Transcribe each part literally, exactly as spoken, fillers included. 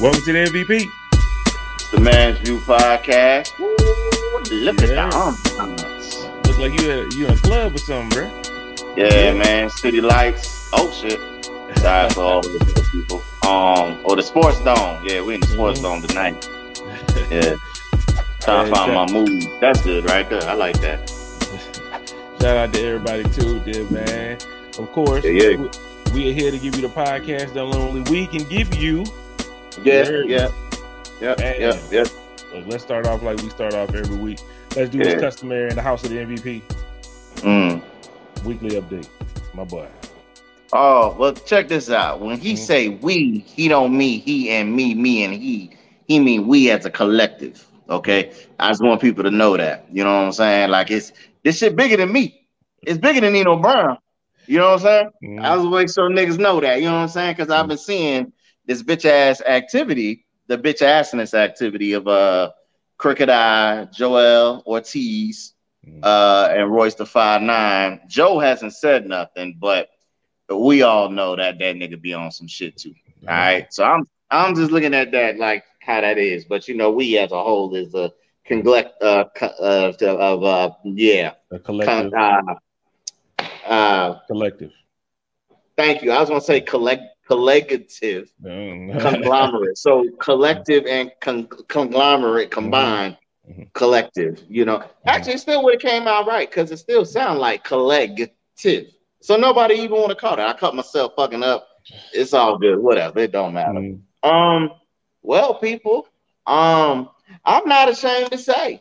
Welcome to the M V P. The Man's View Podcast. Ooh, look Yeah. at the ambiance. Look like you at you in a club or something, bro. Yeah, yeah, man. City lights. Oh shit. Sorry for all the people. Um, or the Sports Dome. Yeah, we in the Sports Mhm. Dome tonight. Yeah. Trying to Yeah, find shout- my mood. That's good right there. I like that. Shout out to everybody too, there, man. Of course, Yeah, yeah. We, we are here to give you the podcast that only we can give you. Yeah, Word. yeah. Yeah, Man. yeah, yeah. So let's start off like we start off every week. Let's do Yeah. this customary in the house of the M V P Mm. weekly update. My boy. Oh, well, check this out. When he Mhm. say we, he don't mean he and me, me and he. He mean we as a collective. Okay, I just want people to know that. You know what I'm saying? Like it's this shit bigger than me. It's bigger than Nino Brown. You know what I'm saying? Mhm. I was make sure niggas know that. You know what I'm saying? Because I've been seeing this bitch ass activity, the bitch assness activity of uh Crooked Eye, Joel Ortiz, Mhm. uh, and Royce the five nine. Joe hasn't said nothing, but we all know that that nigga be on some shit too. All right, so I'm I'm just looking at that like how that is, but you know, we as a whole is a conglect uh, co- uh of uh yeah, A collective. con- uh, uh collective. thank you. I was gonna say collect collective Mhm. conglomerate. So collective and con- conglomerate combined. Mhm. Collective. You know, actually, it still would have came out right because it still sound like collective. So nobody even want to call it. I cut myself fucking up. It's all good. Whatever. It don't matter. Mhm. Um, well, people, um, I'm not ashamed to say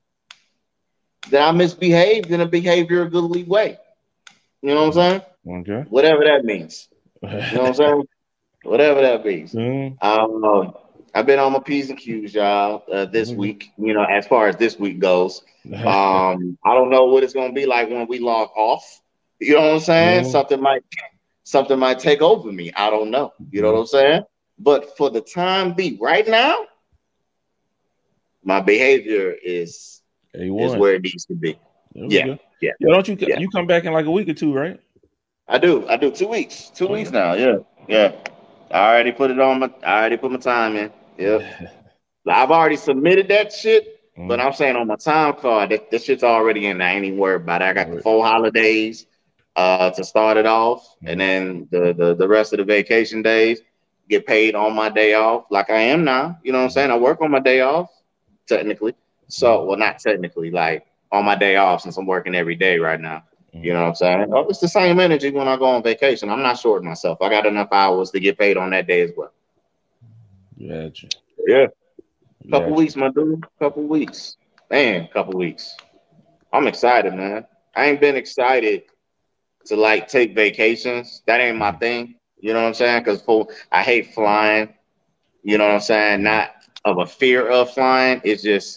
that I misbehaved in a behaviorally way. You know what I'm saying? Okay. Whatever that means. You know what I'm saying? Whatever that means. Mhm. Um, I've been on my P's and Q's, y'all, uh, this Mhm. week. You know, as far as this week goes, um, I don't know what it's gonna be like when we log off. You know what I'm saying? Mhm. Something might, something might take over me. I don't know. You know what I'm saying? But for the time being, right now, my behavior is A is one. where it needs to be. There we Yeah, go. yeah, Yo, don't you yeah. you come back in like a week or two, right? I do. I do. Two weeks. Two Okay. weeks now. Yeah, yeah. I already put it on my. I already put my time in. Yep. I've already submitted that shit, but Mhm. I'm saying on my time card, that this shit's already in there. I ain't even worried about it. I got the Right. four holidays uh, to start it off, Mhm. and then the, the the rest of the vacation days get paid on my day off, like I am now. You know what I'm saying? I work on my day off, technically. So, well, not technically, like on my day off, since I'm working every day right now. You know what I'm saying? Oh, it's the same energy when I go on vacation. I'm not shorting myself. I got enough hours to get paid on that day as well. Gotcha. Yeah. Couple Gotcha. weeks, my dude. Couple weeks. Man, couple weeks. I'm excited, man. I ain't been excited to like take vacations. That ain't my thing. You know what I'm saying? Because for I hate flying. You know what I'm saying? Not of a fear of flying. It's just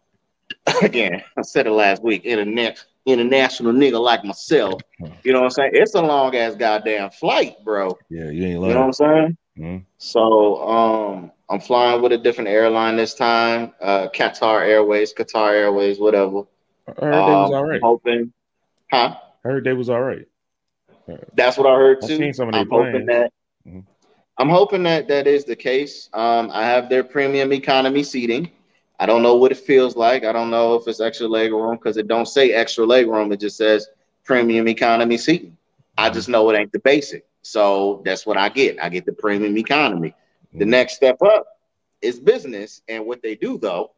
again, I said it last week. Internet international nigga like myself. You know what I'm saying? It's a long ass goddamn flight, bro. Yeah, you ain't You know what lying. I'm saying? Mhm. So um, I'm flying with a different airline this time, uh, Qatar Airways, Qatar Airways, whatever. I heard they was Um, all I'm right. hoping, huh? I heard they was all right. That's what I heard I too. seen some of their I'm hoping plans. that Mhm. I'm hoping that that is the case. Um, I have their premium economy seating. I don't know what it feels like. I don't know if it's extra leg room because it don't say extra leg room. It just says premium economy seating. I Mhm. just know it ain't the basic. So that's what I get. I get the premium economy. The Mhm. next step up is business. And what they do though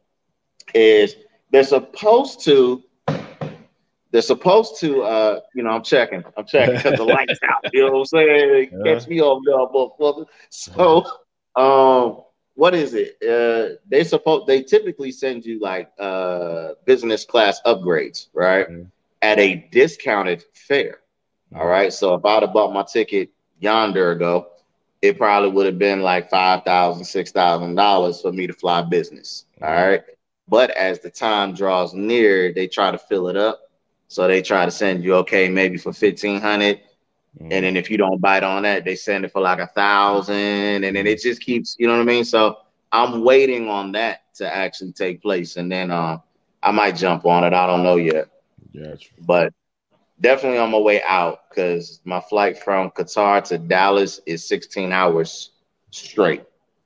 is they're supposed to they're supposed to uh you know I'm checking. I'm checking because the lights out. You know what I'm saying? Yeah. Catch me off guard, motherfucker. So um what is it? Uh they supposed they typically send you like uh business class upgrades, right? Mhm. At a discounted fare. All right. So if I'd have bought my ticket yonder ago, it probably would have been like five thousand, six thousand dollars for me to fly business. All Mhm. right. But as the time draws near, they try to fill it up. So they try to send you, okay, maybe for fifteen hundred. Mhm. And then if you don't bite on that, they send it for like a thousand. And then it just keeps, you know what I mean? So I'm waiting on that to actually take place. And then um, I might jump on it. I don't know yet. Gotcha. But definitely on my way out because my flight from Qatar to Dallas is sixteen hours straight.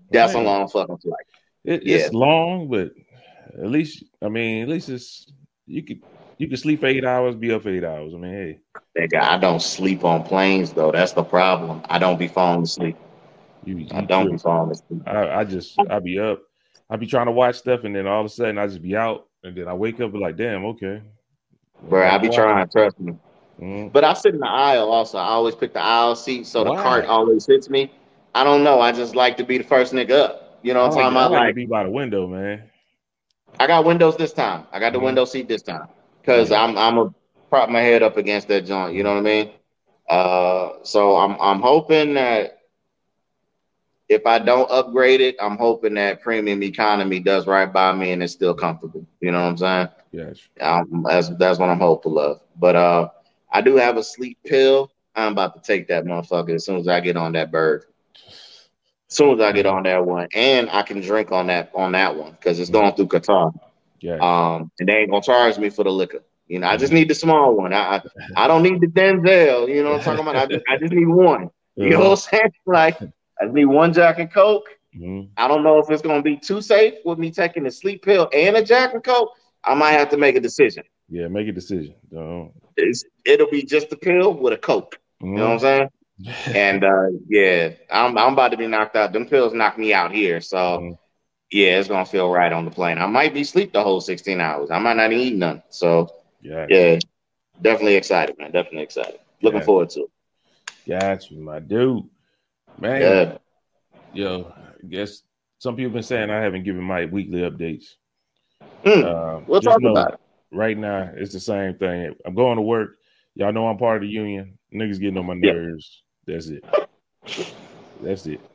That's Man, a long fucking flight. it, Yeah. it's long, but at least I mean, at least it's you could you could sleep for eight hours, be up for eight hours. I mean, hey, Nigga, I don't sleep on planes though. That's the problem. I don't be falling asleep. you I you don't be trip. falling asleep. I, I just I be up, I be trying to watch stuff, and then all of a sudden I just be out, and then I wake up and like, damn, okay, Bro, I be trying, trust me. Mm-hmm. But I sit in the aisle also. I always pick the aisle seat, so Why? the cart always hits me. I don't know. I just like to be the first nigga up. You know I what I'm like, talking I about? like Like, to be by the window, man. I got windows this time. I got the Mhm. window seat this time because Yeah. I'm I'm a prop my head up against that joint. You know what I mean? Uh, so I'm I'm hoping that if I don't upgrade it, I'm hoping that premium economy does right by me and it's still comfortable. You know what I'm saying? Yes. Um, that's that's what I'm hopeful of. But uh, I do have a sleep pill. I'm about to take that motherfucker as soon as I get on that bird. As soon as I get on that one, and I can drink on that on that one because it's going through Qatar. Yes. Um, and they ain't gonna charge me for the liquor. You know, I just Mhm. need the small one. I I, I don't need the Denzel. You know what I'm talking about? I just, I just need one. You know what I'm saying? Like I just need one Jack and Coke. Mhm. I don't know if it's gonna be too safe with me taking a sleep pill and a Jack and Coke. I might have to make a decision. Yeah, make a decision. Don't. It's, it'll be just a pill with a Coke. Mhm. You know what I'm saying? And uh, yeah, I'm I'm about to be knocked out. Them pills knock me out here, so Mhm. yeah, it's gonna feel right on the plane. I might be asleep the whole sixteen hours. I might not even eat none. So Yes. yeah, definitely excited, man. Definitely excited. Looking Yes. forward to it. Got you, my dude. Man, Yeah. yo, I guess some people been saying I haven't given my weekly updates. Mm, Uh, we'll just talk know about it. right now it's the same thing. I'm going to work. Y'all know I'm part of the union. Niggas getting on my Yeah. nerves. That's it. That's it.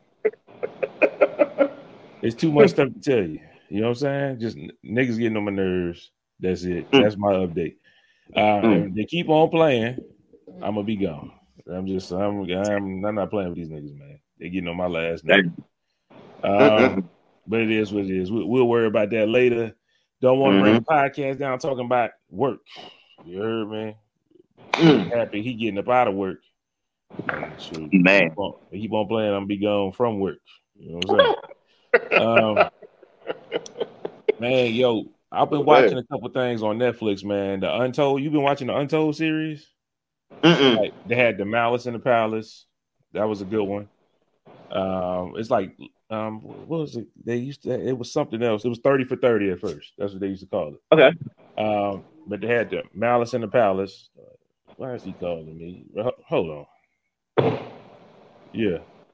It's too much stuff to tell you. You know what I'm saying? Just n- niggas getting on my nerves. That's it. Mm. That's my update. Uh, Mm. and they keep on playing, I'm gonna be gone. I'm just, I'm, I'm, I'm not playing with these niggas, man. They getting on my last nerve. Um, Mm-mm. but it is what it is. We, we'll worry about that later. Don't want to bring Mhm. the podcast down talking about work. You heard me? Mm. Happy he getting up out of work. And shoot, Man. keep on, keep on playing. I'm gonna be gone from work. You know what I'm saying? um, man, yo, I've been watching a couple things on Netflix, man. The Untold. You've been watching the Untold series? Mm-mm. Like they had the Malice in the Palace. That was a good one. Um, it's like um, what was it? They used to. It was something else. It was thirty for thirty at first. That's what they used to call it. Okay. Um, but they had the Malice in the Palace. Why is he calling me? Hold on. Yeah.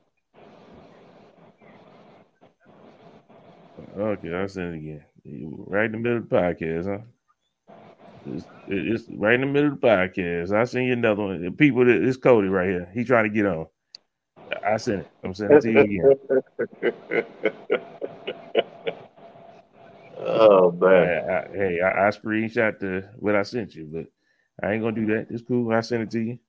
Okay, I'll send it again. Right in the middle of the podcast, huh? It's, it's right in the middle of the podcast. I send you another one. People, it's Cody right here. He trying to get on. I sent it. I'm sending it to you again. Oh man. I, I, hey, I, I screenshot the what I sent you, but I ain't gonna do that. It's cool. I sent it to you.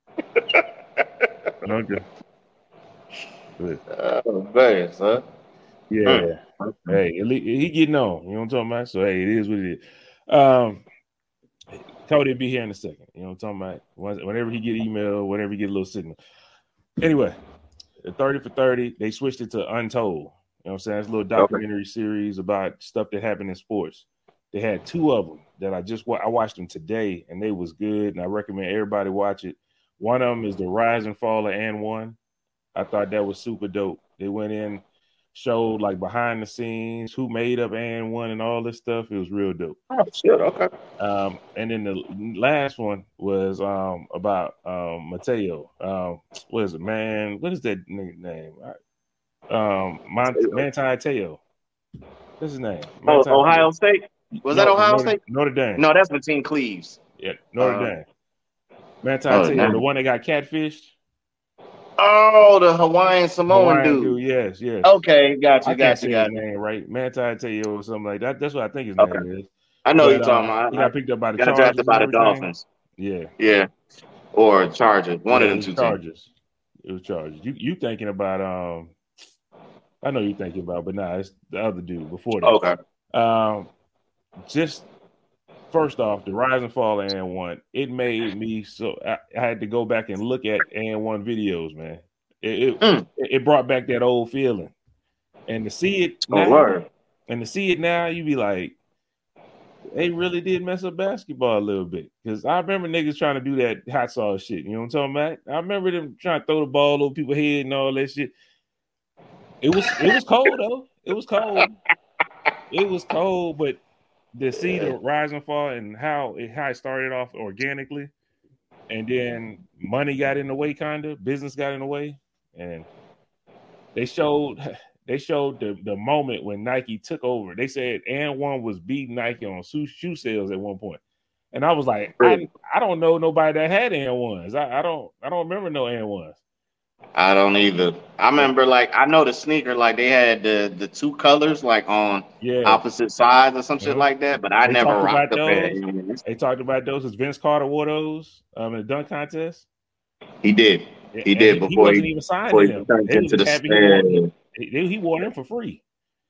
Okay. Good. Oh man, son. Yeah. Mm. Hey, at least he getting on. You know what I'm talking about? So hey, it is what it is. Um, Cody will be here in a second. You know what I'm talking about? Whenever he get email, whenever he get a little signal. Anyway, the thirty for thirty, they switched it to Untold. You know what I'm saying? It's a little documentary okay. series about stuff that happened in sports. They had two of them that I just I watched them today, and they was good, and I recommend everybody watch it. One of them is the Rise and Fall of And One. I thought that was super dope. They went in, showed like behind the scenes, who made up And One and all this stuff. It was real dope. Oh shit, okay. Um, and then the last one was um about um Mateo. Um, what is it, man? What is that name? Um, Mont- Manti Teo. What's his name? Oh, Ohio Teo. State. Was no, that Ohio Notre, State? Notre Dame. No, that's Mateen Cleaves. Yeah, Notre uh, Dame. Manti oh, Teo, damn. the one that got catfished. Oh, the Hawaiian Samoan Hawaiian dude. dude. Yes, yes. Okay, got you, I got can't you, say got his you. name right. Manti Teo or something like that. That's what I think his okay. name is. I know but, you're talking uh, about. He got picked up by the got Chargers. drafted by the Dolphins. Yeah. Yeah. Or Chargers. One yeah, of them two Chargers. teams. It was Chargers. You you thinking about um I know you're thinking about, but nah, it's the other dude before that. Okay. Um just first off, the Rise and Fall of And One, it made me so I, I had to go back and look at And One videos, man. It it, mm. it brought back that old feeling. And to see it Oh, now, word. and to see it now, you be like, they really did mess up basketball a little bit. Because I remember niggas trying to do that hot sauce shit. You know what I'm talking about? I remember them trying to throw the ball over people's head and all that shit. It was it was cold though. It was cold. It was cold, but to see the rise and fall and how it how it started off organically, and then money got in the way, kind of business got in the way, and they showed they showed the, the moment when Nike took over. They said and one was beating Nike on shoe, shoe sales at one point, and I was like, I I don't know nobody that had and ones. I, I don't I don't remember no and ones. I don't either. I remember, like, I know the sneaker, like they had the the two colors, like on yeah. opposite sides or some shit uh-huh. like that. But I they never rocked the those. They talked about those as Vince Carter wore those um, in the dunk contest. He did. He and did he, before he wasn't he, even signed to him. He was just happy he wore, he, he wore them for free.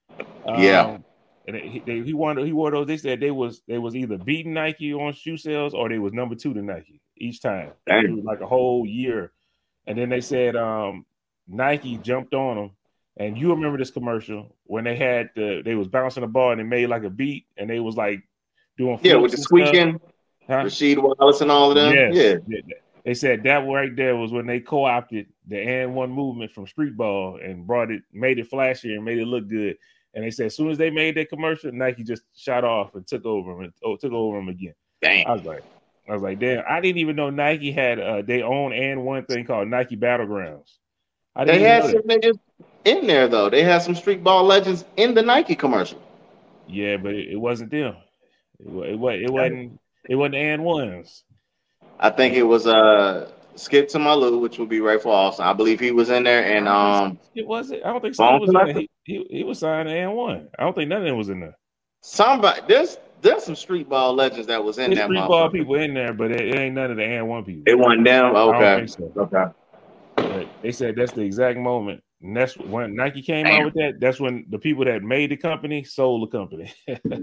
Yeah. Um, and he, they, he wore he wore those. They said they was they was either beating Nike on shoe sales or they was number two to Nike each time. It was like a whole year. And then they said um, Nike jumped on them. And you remember this commercial when they had the they was bouncing the ball and they made like a beat and they was like doing yeah with the squeaking, huh? Rasheed Wallace and all of them. Yes. Yeah, they said that right there was when they co-opted the and one movement from street ball and brought it, made it flashy and made it look good. And they said as soon as they made that commercial, Nike just shot off and took over them and oh, took over them again. Damn. I was like, I was like, damn! I didn't even know Nike had uh, their own and one thing called Nike Battlegrounds. I didn't they had some niggas in there though. They had some street ball legends in the Nike commercial. Yeah, but it, it wasn't them. It, it, it, it wasn't. It wasn't and ones. I think it was uh Skip Tamalu, which would be Ray Austin. I believe he was in there, and um, it was it. I don't think Skip was in there. He, he, he was signed and one. I don't think none of them was in there. Somebody there's there's some street ball legends that was in there's that. Street ball people in there, but it, it ain't none of the and one people. It wasn't them. Okay. I don't think so. Okay. But they said that's the exact moment. And that's when Nike came Damn. out with that. That's when the people that made the company sold the company.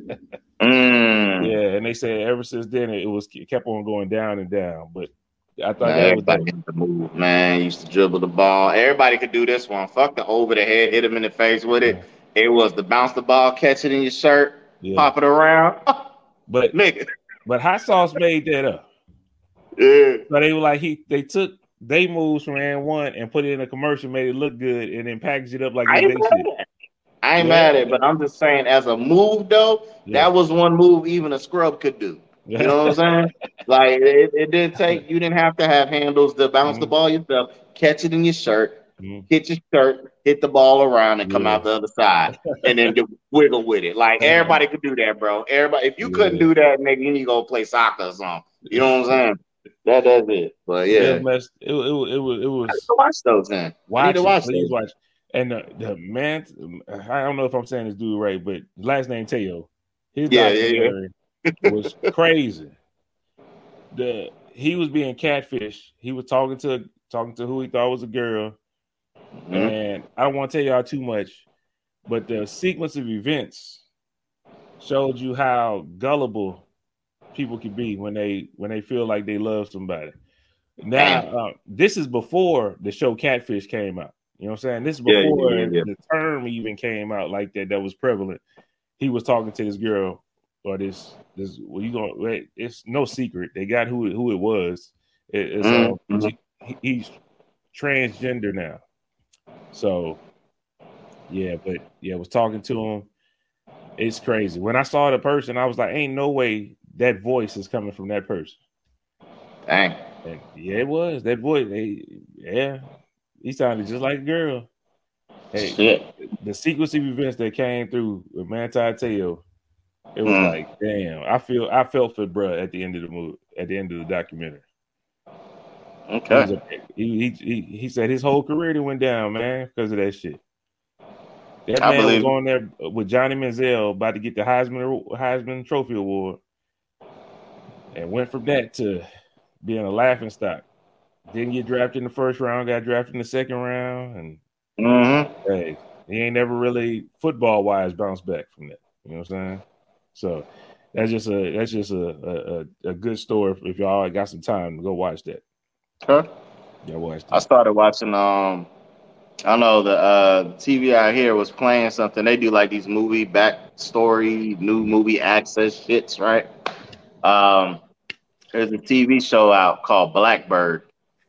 mm. Yeah, and they said ever since then it was it kept on going down and down. But I thought man, that everybody was had to move, man. Used to dribble the ball. Everybody could do this one. Fuck the over the head, hit him in the face with it. Yeah. It was the bounce the ball, catch it in your shirt, yeah. pop it around. But nigga, but Hot Sauce made that up. Yeah. So they were like he they took they moves from and one and put it in a commercial, made it look good, and then packaged it up like I they ain't shit. I ain't yeah. mad at it, but I'm just saying, as a move though, yeah. that was one move even a scrub could do. You know what I'm saying? Like it, it didn't take you didn't have to have handles to bounce mm-hmm. the ball yourself, catch it in your shirt, mm-hmm. hit your shirt, hit the ball around, and come yeah. out the other side, and then do, wiggle with it. Like mm-hmm. everybody could do that, bro. Everybody, if you yeah. couldn't do that, nigga, you need to go play soccer or something. You know what I'm saying? That does it, but yeah, it, messed, it, it, it was it was. I need to watch those then. Watch I need to watch it, please those. watch. And the, the man, I don't know if I'm saying this dude right, but last name Teo, his yeah, documentary yeah, yeah. was crazy. The he was being catfished. He was talking to talking to who he thought was a girl, mm-hmm. and I don't want to tell y'all too much, but the sequence of events showed you how gullible people can be when they when they feel like they love somebody. Now, uh, this is before the show Catfish came out. You know what I'm saying? This is before yeah, yeah, yeah. the term even came out like that. That was prevalent. He was talking to this girl or this this. Well, you going? It's no secret. They got who who it was. It, it's mm-hmm. uh, he, he's transgender now. So yeah, but yeah, I was talking to him. It's crazy. When I saw the person, I was like, "Ain't no way that voice is coming from that person." Dang. And yeah, it was that voice. They, yeah, he sounded just like a girl. Hey, Shit. The sequence of events that came through with Manti Teo, it was mm. like, damn. I feel, I felt for bruh at the end of the movie, at the end of the documentary. Okay. He he he, he said his whole career went down, man, because of that shit. That I man believe was on there with Johnny Manziel about to get the Heisman Heisman Trophy Award, and went from that to being a laughing stock. Didn't get drafted in the first round, got drafted in the second round, and mm-hmm. hey, he ain't never really football wise bounced back from that. You know what I'm saying? So that's just a that's just a a, a good story. If y'all got some time to go watch that. Okay. Yeah, watch that. I started watching um I don't know the uh, T V out here was playing something. They do like these movie backstory, new movie access shits, right? Um, there's a T V show out called Blackbird.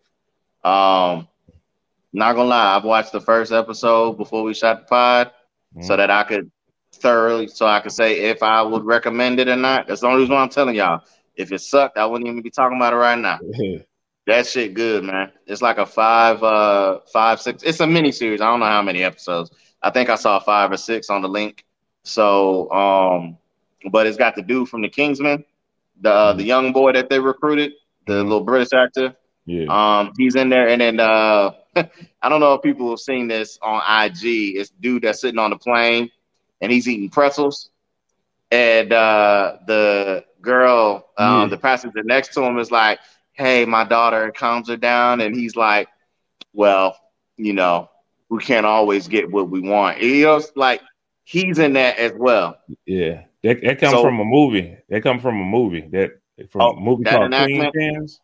Um, not gonna lie, I've watched the first episode before we shot the pod, so Mm. that I could thoroughly, so I could say if I would recommend it or not. That's the only reason why I'm telling y'all. If it sucked, I wouldn't even be talking about it right now. That shit good, man. It's like a five, uh, five, six. It's a mini series. I don't know how many episodes. I think I saw five or six on the link. So, um, but it's got the dude from the Kingsman, the uh, the Mm. young boy that they recruited, the Mm. little British actor. Yeah. Um, he's in there, and then uh, I don't know if people have seen this on I G. It's dude that's sitting on the plane, and he's eating pretzels, and uh, the girl, um, Yeah. the passenger next to him is like, "Hey, my daughter," calms her down, and he's like, "Well, you know, we can't always get what we want." You know, it's like he's in that as well. Yeah. That that comes So, from a movie. That comes from a movie. That from oh, a movie that called Queen enactment. Pins.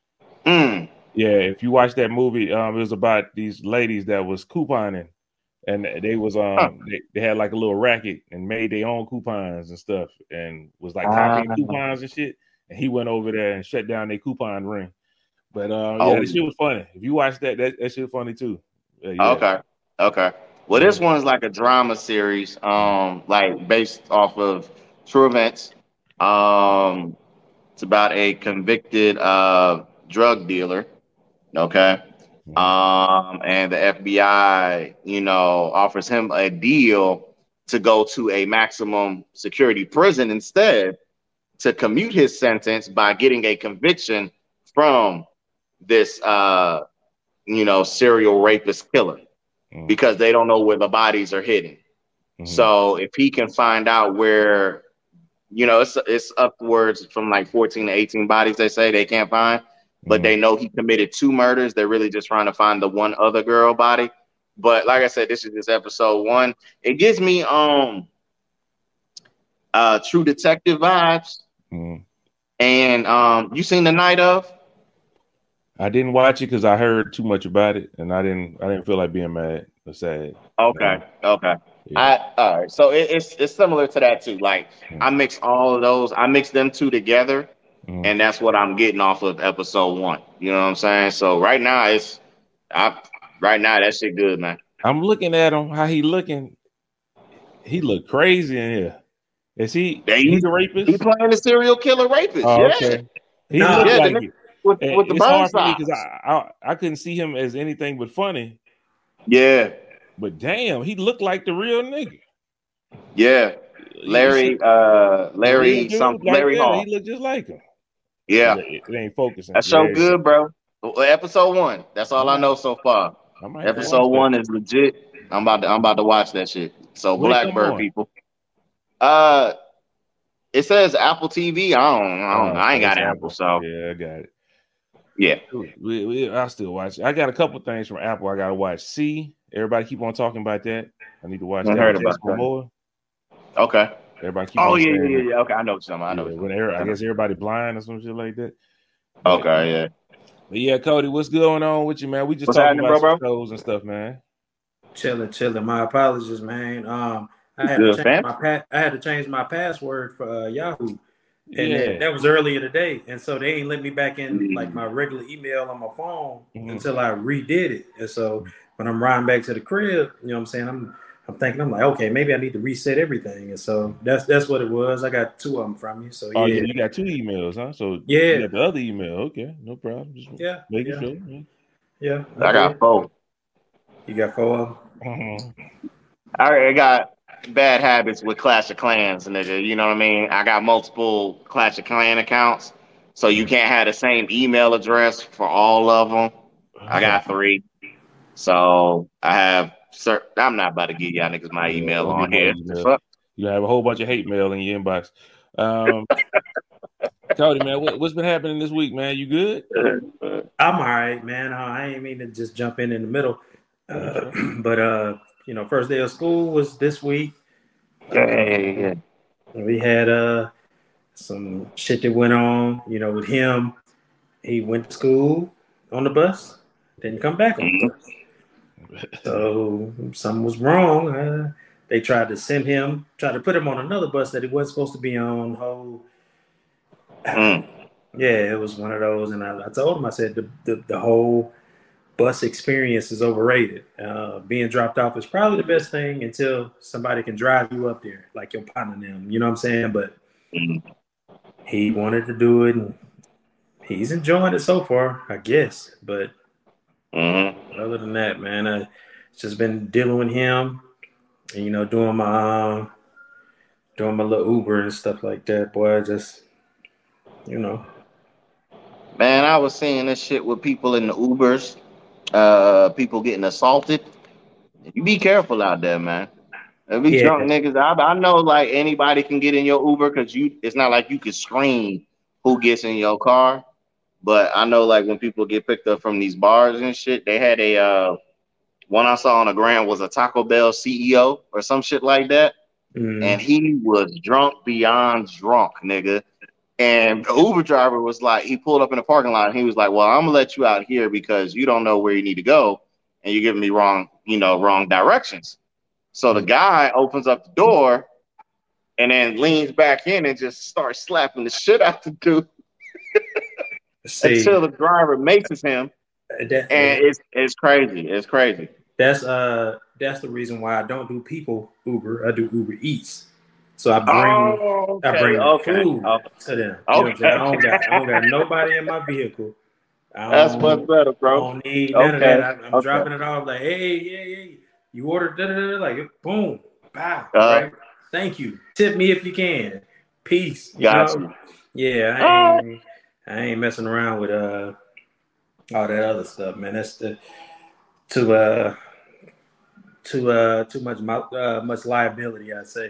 Mm. Yeah, if you watch that movie, um, it was about these ladies that was couponing, and they was Huh. um they, they had like a little racket and made their own coupons and stuff, and was like Uh, copying coupons and shit. And he went over there and shut down their coupon ring. But uh, yeah, oh, that shit was funny. If you watch that, that, that shit funny too. Uh, yeah. okay, okay. Well, this one's like a drama series, um, like based off of true events. Um, it's about a convicted uh drug dealer. Okay. Mhm. Um, and the F B I, you know, offers him a deal to go to a maximum security prison instead to commute his sentence by getting a conviction from this, uh, you know, serial rapist killer Mhm. because they don't know where the bodies are hidden. Mhm. So if he can find out where, you know, it's it's upwards from like fourteen to eighteen bodies they say they can't find, but they Mhm. know he committed two murders. They're really just trying to find the one other girl body. But like I said, this is just episode one. It gives me um uh True Detective vibes. Mhm. And um you seen The Night Of? I didn't watch it because I heard too much about it, and I didn't. I didn't feel like being mad or sad. Okay, Um, okay. yeah. I all right. So it, it's it's similar to that too. Like I Mhm. mix all of those. I mix them two together, Mhm. and that's what I'm getting off of episode one. You know what I'm saying? So right now it's I right now that shit good, man. I'm looking at him. How he looking? He look crazy in here. Is he? Yeah, He he, the he rapist? playing the serial killer rapist. Oh, Yeah, okay. He looked Nah, yeah. The like nigga it. with And with the it's burn hard for me because size. I, I I couldn't see him as anything but funny. Yeah, But damn, he looked like the real nigga. yeah. You see, Larry, uh, the real Larry, some dude, like Larry yeah, he Hall. looked just like him. Yeah, It, it ain't focusing. that show There you go. good, bro. Well, episode one. That's I all I might, know so far. I might have to watch Episode that. one is legit. I'm about to I'm about to watch that shit. So When it come Blackbird on? people. Uh, it says Apple T V. I don't I don't know. Oh, I ain't so it's got Apple, Apple. so Yeah, I got it. yeah. We, we, I still watch it. I got a couple things from Apple. I got to watch. See, everybody keep on talking about that. I need to watch I that heard with about Jason that. Momoa. Okay. Everybody keep Oh on yeah, yeah, saying yeah, that. yeah. Okay, I know what you're talking about. I know Yeah, what you're when talking er- I about. guess everybody blind or some shit like that. But, Okay, yeah. but yeah, Cody, what's going on with you, man? We just What's talking happening, about bro, some bro? shows and stuff, man. chilling, chilling. My apologies, man. Um, I had to Good, change fam. my pa- I had to change my password for uh, Yahoo, and then Yeah. that was earlier today, and so they ain't let me back in like my regular email on my phone Mhm. until I redid it. And so when I'm riding back to the crib, you know what I'm saying? I'm I'm thinking I'm like, okay, maybe I need to reset everything, and so that's that's what it was. I got two of them from you, so Oh yeah, yeah, you got two emails, huh? So yeah, you got the other email. Okay, no problem. Just yeah, making yeah, sure. Yeah. yeah. I I got did. four. You got four of them. Mhm. I already got bad habits with Clash of Clans, nigga. You know what I mean? I got multiple Clash of Clan accounts, so you can't have the same email address for all of them. I got three, so I have. Sir, I'm not about to give y'all niggas my Yeah, email don't on get no here. The email. fuck? You have a whole bunch of hate mail in your inbox. Um, Cody, man, what, what's been happening this week, man? You good? I'm all right, man. Uh, I ain't mean to just jump in in the middle, uh, but uh, you know, first day of school was this week. Yeah, Uh, yeah, yeah, yeah. we had uh some shit that went on, you know, with him. He went to school on the bus, didn't come back on the Mhm. bus. So something was wrong. Uh, they tried to send him, tried to put him on another bus that he wasn't supposed to be on. Whole, Mm. yeah, it was one of those. And I, I told him, I said, the, the, the whole bus experience is overrated. Uh, being dropped off is probably the best thing until somebody can drive you up there, like your partner and them. You know what I'm saying? But Mm. he wanted to do it, and he's enjoying it so far, I guess. But Mm-hmm. other than that, man, I just been dealing with him, and you know, doing my um, doing my little Uber and stuff like that. Boy, I just you know, Man, I was seeing this shit with people in the Ubers, uh, people getting assaulted. You be careful out there, man. There be yeah, drunk niggas. I, I know like anybody can get in your Uber because you. It's not like you can screen who gets in your car. But I know like when people get picked up from these bars and shit, they had a uh, one I saw on the ground was a Taco Bell C E O or some shit like that, and mm, he was drunk beyond drunk, nigga. And the Uber driver was like, he pulled up in the parking lot and he was like, well, I'm gonna let you out here because you don't know where you need to go and you're giving me wrong, you know, wrong directions. So the guy opens up the door and then leans back in and just starts slapping the shit out the dude see until the driver maces him. that, And it's it's crazy. It's crazy. that's uh that's the reason why I don't do people Uber. I do Uber Eats. So I bring Oh, I okay, bring the okay, food okay. to them. You know what I'm saying? I Okay. don't got I don't got nobody in my vehicle. I That's much don't better, I bro. don't need none of Okay, that. I, I'm okay. dropping it off like, hey, hey, hey, you ordered da da da, like boom, bow, Uh, right? Thank you. Tip me if you can. Peace. You got know? you. Yeah, I Oh, ain't I ain't messing around with uh all that other stuff, man. That's the too uh too uh too much uh, much liability, I say.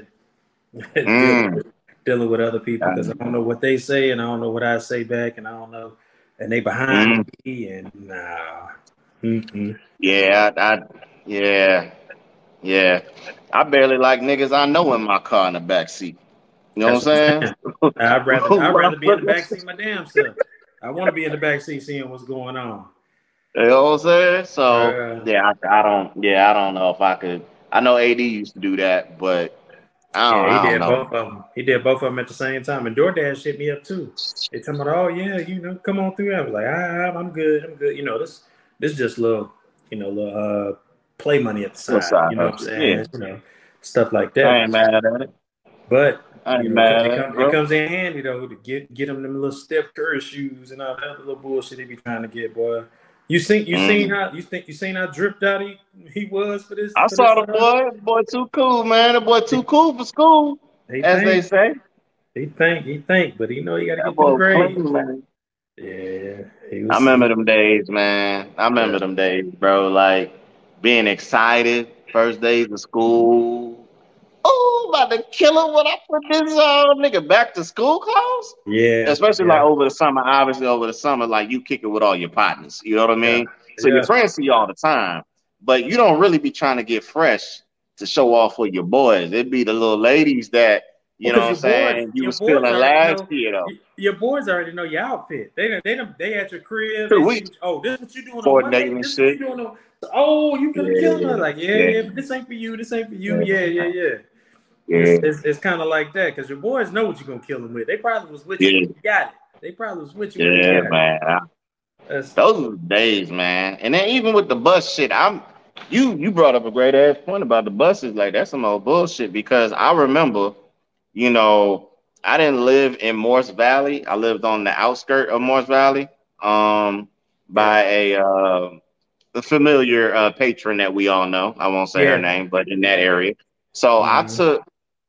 dealing mm. with dealing with other people because I Uh, don't know what they say and I don't know what I say back and I don't know and they behind mm. me and nah. Mm-mm. Yeah, I, I, yeah, yeah. I barely like niggas I know in my car in the back seat. You know That's what what I'm I'm saying. I'd rather I'd rather be in the saying? back seat my damn self. I want to be in the back seat seeing what's going on. You know what I'm saying? So Uh, yeah, I, I don't. Yeah, I don't know if I could. I know A D used to do that, but I don't. yeah, he I don't did know. both of them. He did both of them at the same time. And DoorDash hit me up too. They told me, oh yeah, you know, come on through. I was like, ah, I'm good, I'm good. You know, this this just little, you know, little uh, play money at the What's side. side You know what I'm hustle? Yeah, saying? You know, stuff like I that. ain't mad at it. But I you ain't know, it, mad it at it, comes it bro. comes in handy though to get get them them little Steph Curry shoes and all that other little bullshit they be trying to get, boy. You seen you seen Mm. how you think you seen how dripped out he, he was for this I for saw this the uh boy. The boy too cool, man. The boy too he, cool for school, he as they think say. he think he think, but he know he got to That get them boy grades. clean, man. Yeah, he I was. remember He, them days, man. I yeah, remember them days, bro. Like being excited, first days of school. Oh, about to kill him when I put this uh, nigga back to school clothes. yeah, Especially like yeah, over the summer. Obviously, over the summer, like you kick it with all your partners. You know what I yeah, mean? So your yeah. friends see you all the time, but you don't really be trying to get fresh to show off for your boys. It'd be the little ladies that you know Because what I'm your boys, saying. You your was boys feeling already last know. year though. Your boys already know your outfit. They done- they done- they at your crib. Two They see weeks what. Oh, this what you doing on Monday. coordinating and This what you shit. doing on. Oh, you finna kill Yeah, them. Like yeah, yeah, yeah. But this ain't for you. This ain't for you. yeah, Yeah, yeah, yeah. yeah, It's it's, it's kind of like that because your boys know what you're gonna kill them with. They probably was with you yeah, when you got it. They probably was with you when you yeah, got it. man. That's Those were the days, man. And then even with the bus shit, I'm you you brought up a great ass point about the buses. Like that's some old bullshit because I remember, you know, I didn't live in Morse Valley. I lived on the outskirt of Morse Valley, um, yeah, by a uh, a familiar uh, patron that we all know. I won't say her yeah. name, but in that area. So I Mm-hmm. took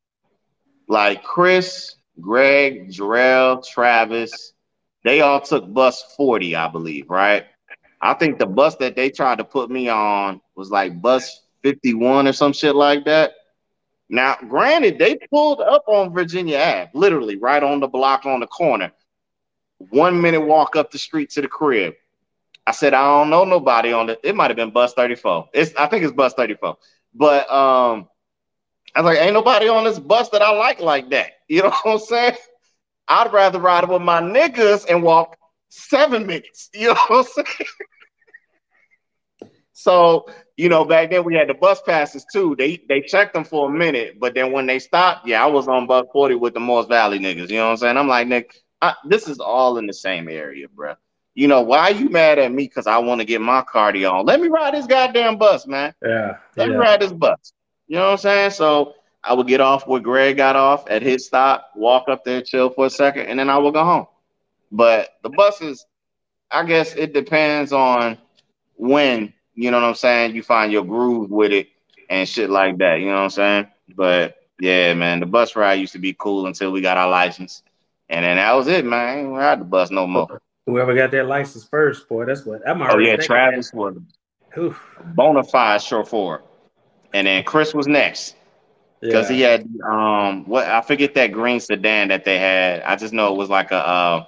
like Chris, Greg, Jarrell, Travis. They all took bus forty, I believe, right? I think the bus that they tried to put me on was like bus fifty-one or some shit like that. Now, granted, they pulled up on Virginia Ave, literally right on the block on the corner. One minute walk up the street to the crib. I said, I don't know nobody on it. It might have been bus thirty-four. It's I think it's bus thirty-four. But um, I was like, ain't nobody on this bus that I like like that. You know what I'm saying? I'd rather ride with my niggas and walk seven minutes. You know what I'm saying? So, you know, back then we had the bus passes too. They they checked them for a minute, but then when they stopped, yeah, I was on bus forty with the Morse Valley niggas. You know what I'm saying? I'm like, Nick, I, this is all in the same area, bro. You know, why are you mad at me? Because I want to get my cardio on. Let me ride this goddamn bus, man. Yeah. Let yeah. me ride this bus. You know what I'm saying? So I would get off where Greg got off at his stop, walk up there, chill for a second, and then I would go home. But the buses, I guess it depends on when, you know what I'm saying, you find your groove with it and shit like that. You know what I'm saying? But yeah, man, the bus ride used to be cool until we got our license. And then that was it, man. I ain't ride the bus no more. Whoever got that license first, boy, that's what I'm Oh, already yeah, thinking. Travis was a bona fide chauffeur. And then Chris was next. Because Yeah. he had um what I forget that green sedan that they had. I just know it was like a uh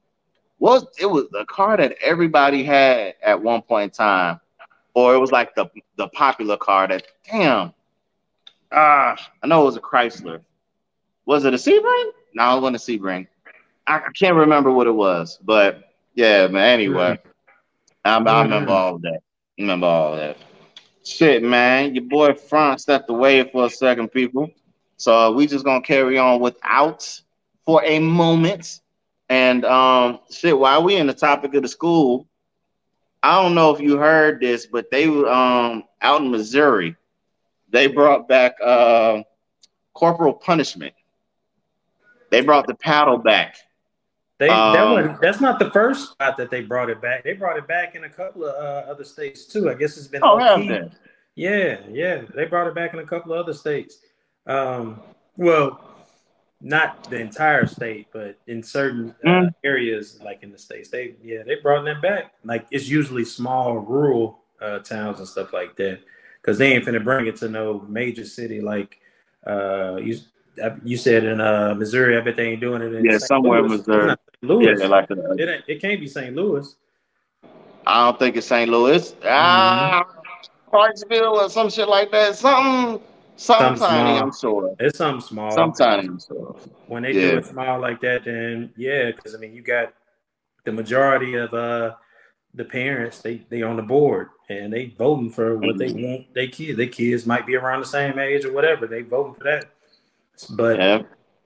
was it was a car that everybody had at one point in time, or it was like the the popular car that damn ah I know it was a Chrysler. Was it a Sebring? No, it wasn't a Sebring. I, I can't remember what it was, but yeah, man. Anyway, mm-hmm. I, I remember all of that. Remember all of that. Shit, man. Your boy Frank stepped away for a second, people. So we just gonna carry on without for a moment. And um, shit, while we in the topic of the school, I don't know if you heard this, but they were um out in Missouri. They brought back uh, corporal punishment. They brought the paddle back. They um, that was that's not the first spot that they brought it back. They brought it back in a couple of uh, other states too. I guess it's been oh, have key. they? Yeah, yeah. They brought it back in a couple of other states. Um, well, not the entire state, but in certain uh, mm. areas, like in the states, they yeah they brought that back. Like it's usually small rural uh, towns and stuff like that, because they ain't finna bring it to no major city like uh, you you said in uh, Missouri. I bet they ain't doing it in yeah Saint somewhere Louis. in Missouri. Saint Louis. Yeah, like a, it ain't, it can't be Saint Louis. I don't think it's Saint Louis. Mm-hmm. Ah, Clarksville or some shit like that. Something. Some tiny, I'm sure. It's something small. Some tiny, I'm sure. When they yeah. do it small like that, then yeah, because I mean, you got the majority of uh the parents. They they on the board and they voting for what mm-hmm. they want. They kids, their kids might be around the same age or whatever. They voting for that. But yeah.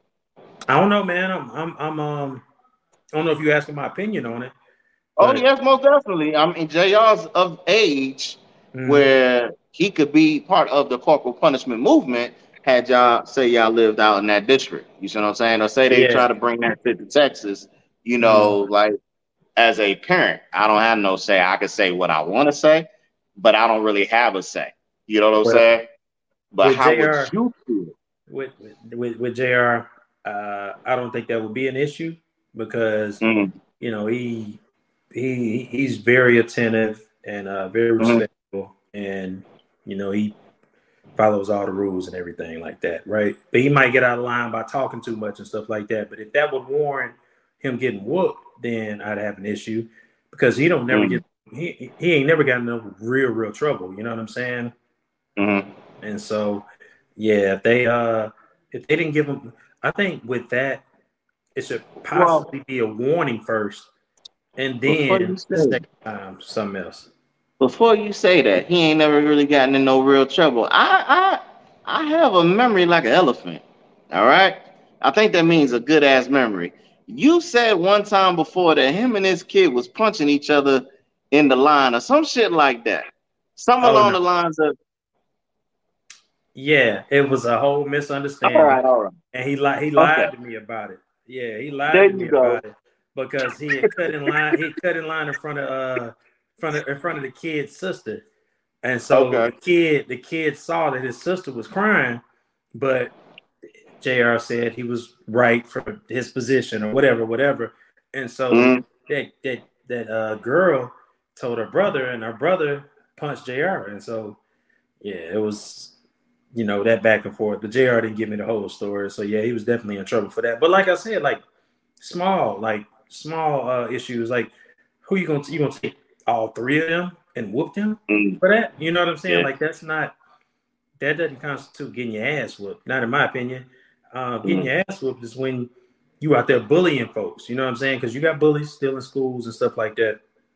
I don't know, man. I'm I'm I'm um. I don't know if you're asking my opinion on it. Oh yes, most definitely. I mean, J R's of age mm-hmm. where he could be part of the corporal punishment movement had y'all say y'all lived out in that district. You see what I'm saying? Or say they yeah. try to bring that shit to Texas, you know, mm-hmm. like as a parent, I don't have no say. I can say what I want to say, but I don't really have a say. You know what I'm well, saying? But how J R, would you feel? With, with, with J R, uh, I don't think that would be an issue because, mm-hmm. you know, he he he's very attentive and uh, very respectful. Mm-hmm. And, you know, he follows all the rules and everything like that, right? But he might get out of line by talking too much and stuff like that. But if that would warrant him getting whooped, then I'd have an issue because he don't never mm. get he he ain't never got in no real real trouble. You know what I'm saying? Mm-hmm. And so, yeah, if they uh if they didn't give him, I think with that it should possibly well, be a warning first, and then the second time something else. Before you say that, he ain't never really gotten in no real trouble. I I I have a memory like an elephant. All right, I think that means a good ass memory. You said one time before that him and his kid was punching each other in the line or some shit like that. Some oh, along no. the lines of. Yeah, it was a whole misunderstanding. All right, all right. And he lied. He lied okay. to me about it. Yeah, he lied there to me go. about it because he had cut in line. He cut in line in front of uh. Front of, in front of the kid's sister, and so okay. the kid the kid saw that his sister was crying, but J R said he was right for his position or whatever, whatever, and so mm-hmm. that that that uh, girl told her brother, and her brother punched J R, and so yeah, it was you know that back and forth. But J R didn't give me the whole story, so yeah, he was definitely in trouble for that. But like I said, like small, like small uh, issues, like who you gonna you gonna take all three of them and whoop them mm. for that? You know what I'm saying? Yeah. Like that's not that doesn't constitute getting your ass whooped. Not in my opinion. Uh, getting mm. your ass whooped is when you out there bullying folks. You know what I'm saying? Because you got bullies still in schools and stuff like that.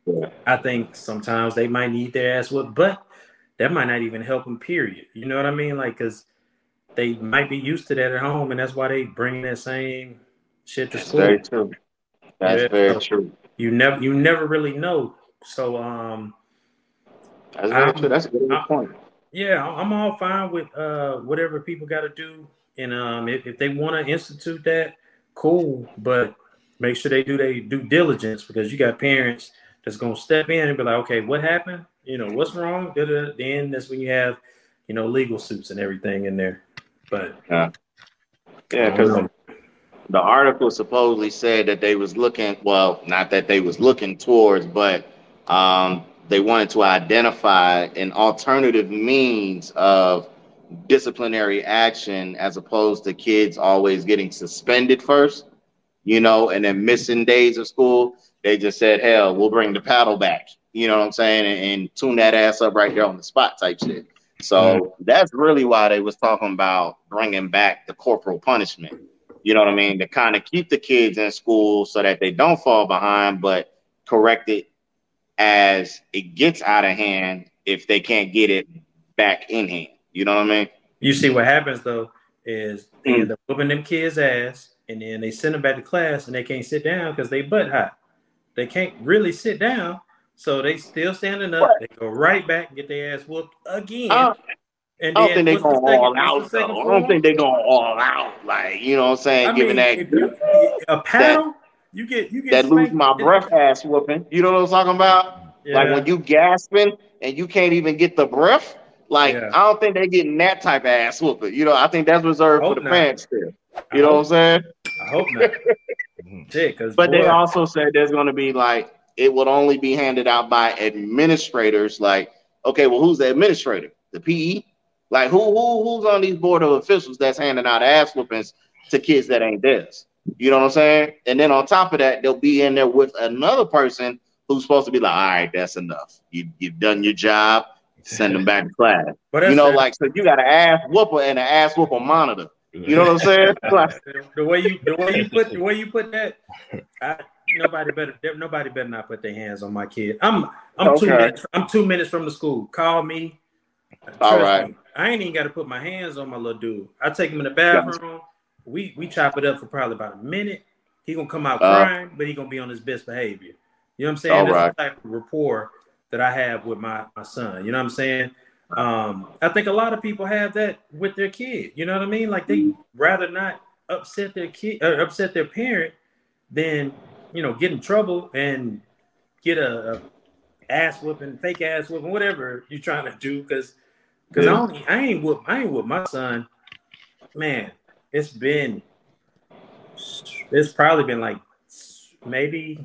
Yeah. I think sometimes they might need their ass whooped, but that might not even help them, period. You know what I mean? Like, because they might be used to that at home, and that's why they bring that same shit to That's school. very true. That's Yeah, very so true. You never, you never really know. So, um, That's very I'm, true. That's a good I, point. yeah, I'm all fine with uh whatever people got to do, and um, if, if they want to institute that, cool. But make sure they do their due diligence, because you got parents that's gonna step in and be like, okay, what happened? You know, what's wrong? Da-da. Then that's when you have, you know, legal suits and everything in there. But Yeah, I yeah, don't because know. the article supposedly said that they was looking, well, not that they was looking towards, but um, they wanted to identify an alternative means of disciplinary action as opposed to kids always getting suspended first, you know, and then missing days of school. They just said, hell, we'll bring the paddle back, you know what I'm saying, and, and tune that ass up right there on the spot type shit. So mm-hmm. that's really why they was talking about bringing back the corporal punishment. You know what I mean? To kind of keep the kids in school so that they don't fall behind, but correct it as it gets out of hand if they can't get it back in hand. You know what I mean? You see what happens though is they mm. end up whooping them kids' ass, and then they send them back to class, and they can't sit down because they butt hot. They can't really sit down, so they still standing up. What? They go right back and get their ass whooped again. Uh, And I don't think they're going the all out, though. I don't think they're going all out. Like, you know what I'm saying? I Giving mean, that. If you, a paddle, that, you get, you get that lose my breath ass whooping. You know what I'm talking about? Yeah. Like when you gasping and you can't even get the breath. Like, yeah. I don't think they're getting that type of ass whooping. You know, I think that's reserved for the not. Fans still. You I know hope, what I'm saying? I hope not. Shit, but boy. They also said there's going to be like, it would only be handed out by administrators. Like, okay, well, who's the administrator? The P E? Like who who who's on these board of officials that's handing out ass whoopings to kids that ain't theirs? You know what I'm saying? And then on top of that, they'll be in there with another person who's supposed to be like, all right, that's enough. You you've done your job. Send them back to class. But you know, sad. Like so, you got an ass whooper and an ass whooper monitor. You know what I'm saying? Like, the way you the way you put the way you put that, I, nobody better nobody better not put their hands on my kid. I'm I'm okay. two minutes I'm two minutes from the school. Call me. All right. Me, I ain't even got to put my hands on my little dude. I take him in the bathroom. We we chop it up for probably about a minute. He gonna come out uh, crying, but he gonna be on his best behavior. You know what I'm saying? That's right. The type of rapport that I have with my, my son. You know what I'm saying? Um, I think a lot of people have that with their kid. You know what I mean? Like they rather not upset their kid or upset their parent than, you know, get in trouble and get a, a ass whooping, fake ass whooping, whatever you're trying to do. Because Because yeah. I don't, I ain't with, I ain't with my son. Man, it's been, it's probably been like maybe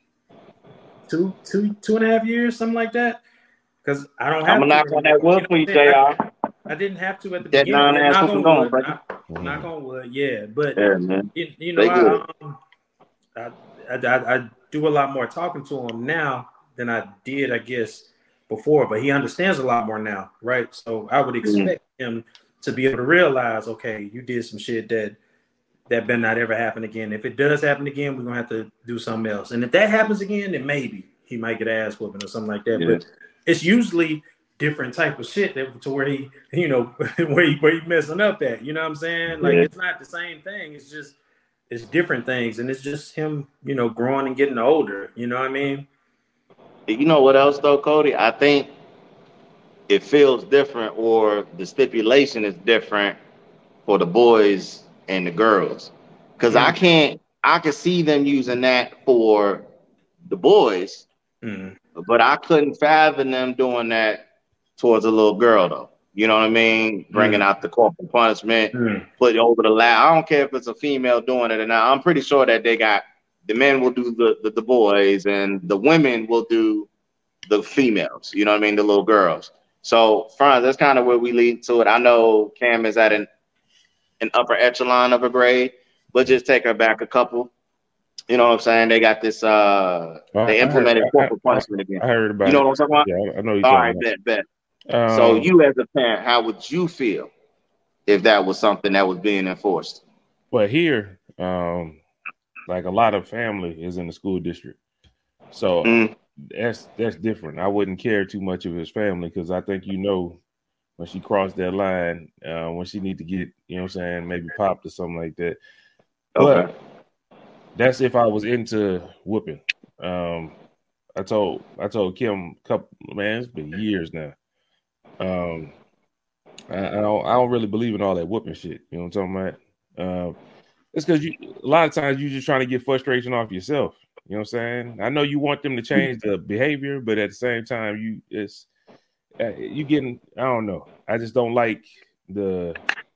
two, two, two and a half years, something like that. Because I don't have. I'm gonna knock on that wood for you, J R. I, I didn't have to at the that beginning. Knock on wood. Going, knock, knock on wood, yeah. But yeah, man. You, you know, I, um, I, I, I do a lot more talking to him now than I did, I guess, before, but he understands a lot more now, right? So I would expect mm-hmm. him to be able to realize, okay, you did some shit that that better not ever happen again. If it does happen again, we're gonna have to do something else. And if that happens again, then maybe he might get ass whooping or something like that. Yeah. But it's usually different type of shit that to where he, you know, where he where he messing up at. You know what I'm saying? Like yeah. It's not the same thing. It's just it's different things, and it's just him, you know, growing and getting older. You know what I mean? You know what else though, Cody? I think it feels different, or the stipulation is different for the boys and the girls. Because mm. I can't, I can see them using that for the boys, mm. but I couldn't fathom them doing that towards a little girl though. You know what I mean? Bringing mm. out the corporal punishment, mm. put it over the lap. I don't care if it's a female doing it or not. I'm pretty sure that they got, the men will do the, the, the boys and the women will do the females, you know what I mean? The little girls. So, Franz, that's kind of where we lead to it. I know Cam is at an, an upper echelon of a grade, but just take her back a couple. You know what I'm saying? They got this, uh, uh they implemented heard, corporal I, punishment again. I heard about it. You know what I'm talking about? Yeah, I know you're All talking right, about. bet, bet. Um, so you as a parent, how would you feel if that was something that was being enforced? Well, here, um, like a lot of family is in the school district. So mm. that's that's different. I wouldn't care too much of his family because I think you know when she crossed that line, uh, when she need to get, you know what I'm saying, maybe popped or something like that. Okay. But that's if I was into whooping. Um, I told I told Kim a couple man, it's been years now. Um, I, I don't I don't really believe in all that whooping shit. You know what I'm talking about? Um, it's because you a lot of times you're just trying to get frustration off yourself. You know what I'm saying? I know you want them to change the behavior, but at the same time, you it's uh, you getting. I don't know. I just don't like the.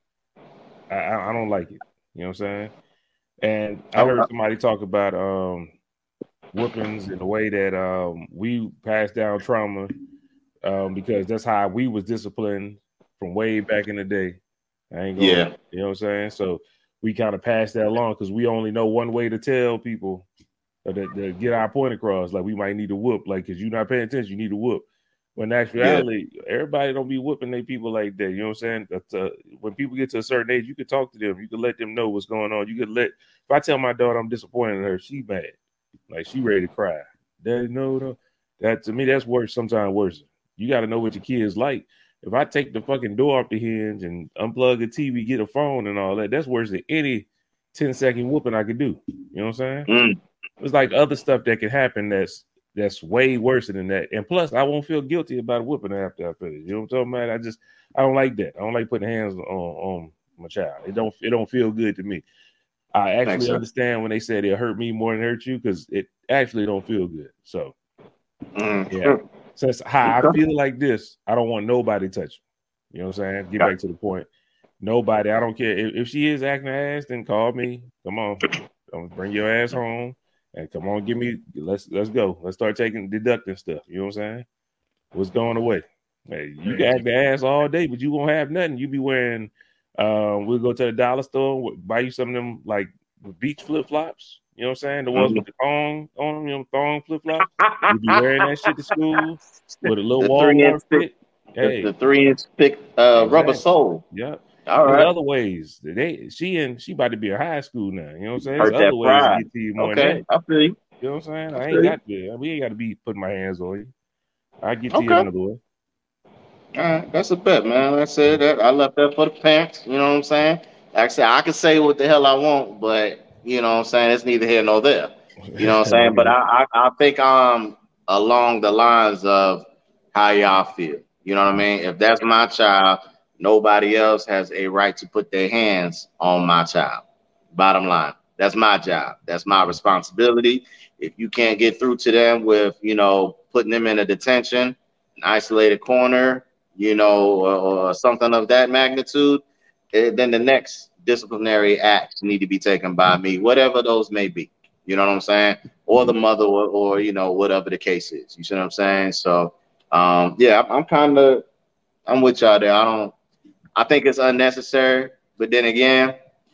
I, I don't like it. You know what I'm saying? And I heard somebody talk about um, whoopings in the way that um, we pass down trauma um, because that's how we was disciplined from way back in the day. I ain't gonna, yeah. You know what I'm saying? So we kind of pass that along because we only know one way to tell people or to, to get our point across. Like we might need to whoop, like because you're not paying attention, you need to whoop. When in actuality, yeah. everybody don't be whooping their people like that. You know what I'm saying? That's, uh, when people get to a certain age, you can talk to them. You can let them know what's going on. You can let. If I tell my daughter I'm disappointed in her, she mad, like she ready to cry. Daddy, no, no. That to me, that's worse. Sometimes worse. You got to know what your kids like. If I take the fucking door off the hinge and unplug the T V, get a phone and all that, that's worse than any ten second whooping I could do. You know what I'm saying? Mm. It's like other stuff that can happen that's that's way worse than that. And plus, I won't feel guilty about whooping after I finish. You know what I'm talking about? I just I don't like that. I don't like putting hands on, on my child. It don't it don't feel good to me. I actually Thanks, understand when they say it'll hurt me more than hurt you because it actually don't feel good. So mm. yeah. Since how I feel like this, I don't want nobody touching. You know what I'm saying? Get back to the point. Nobody. I don't care if, if she is acting her ass. Then call me. Come on, don't bring your ass home and come on, give me. Let's let's go. Let's start taking deducting stuff. You know what I'm saying? What's going away? Hey, you can act the ass all day, but you won't have nothing. You be wearing. Um, we'll go to the dollar store, buy you some of them like beach flip flops. You know what I'm saying? The ones with the thong on them, you know, thong flip flops. You be wearing that shit to school with a little Walmart fit. Hey, the, the three inch thick uh, exactly. rubber sole. Yeah. All There's right. other ways. They she and she about to be in high school now. You know what I'm saying? There's other ways pride. to get to you more okay, than that. I feel you. You know what I'm saying? I, I ain't got to. We ain't got to be putting my hands on you. I get to okay. you another way. All right, that's a bet, man. Like I said, that I left that for the parents. You know what I'm saying? Like I said, I can say what the hell I want, but you know what I'm saying? It's neither here nor there. You know what I'm saying? But I, I, I think um along the lines of how y'all feel. You know what I mean? If that's my child, nobody else has a right to put their hands on my child. Bottom line, that's my job. That's my responsibility. If you can't get through to them with, you know, putting them in a detention, an isolated corner, you know, or, or something of that magnitude, it, then the next disciplinary acts need to be taken by me, whatever those may be. You know what I'm saying? Or the mother, or, or you know, whatever the case is. You see what I'm saying? So, um, yeah, I'm, I'm kind of, I'm with y'all there. I don't, I think it's unnecessary. But then again,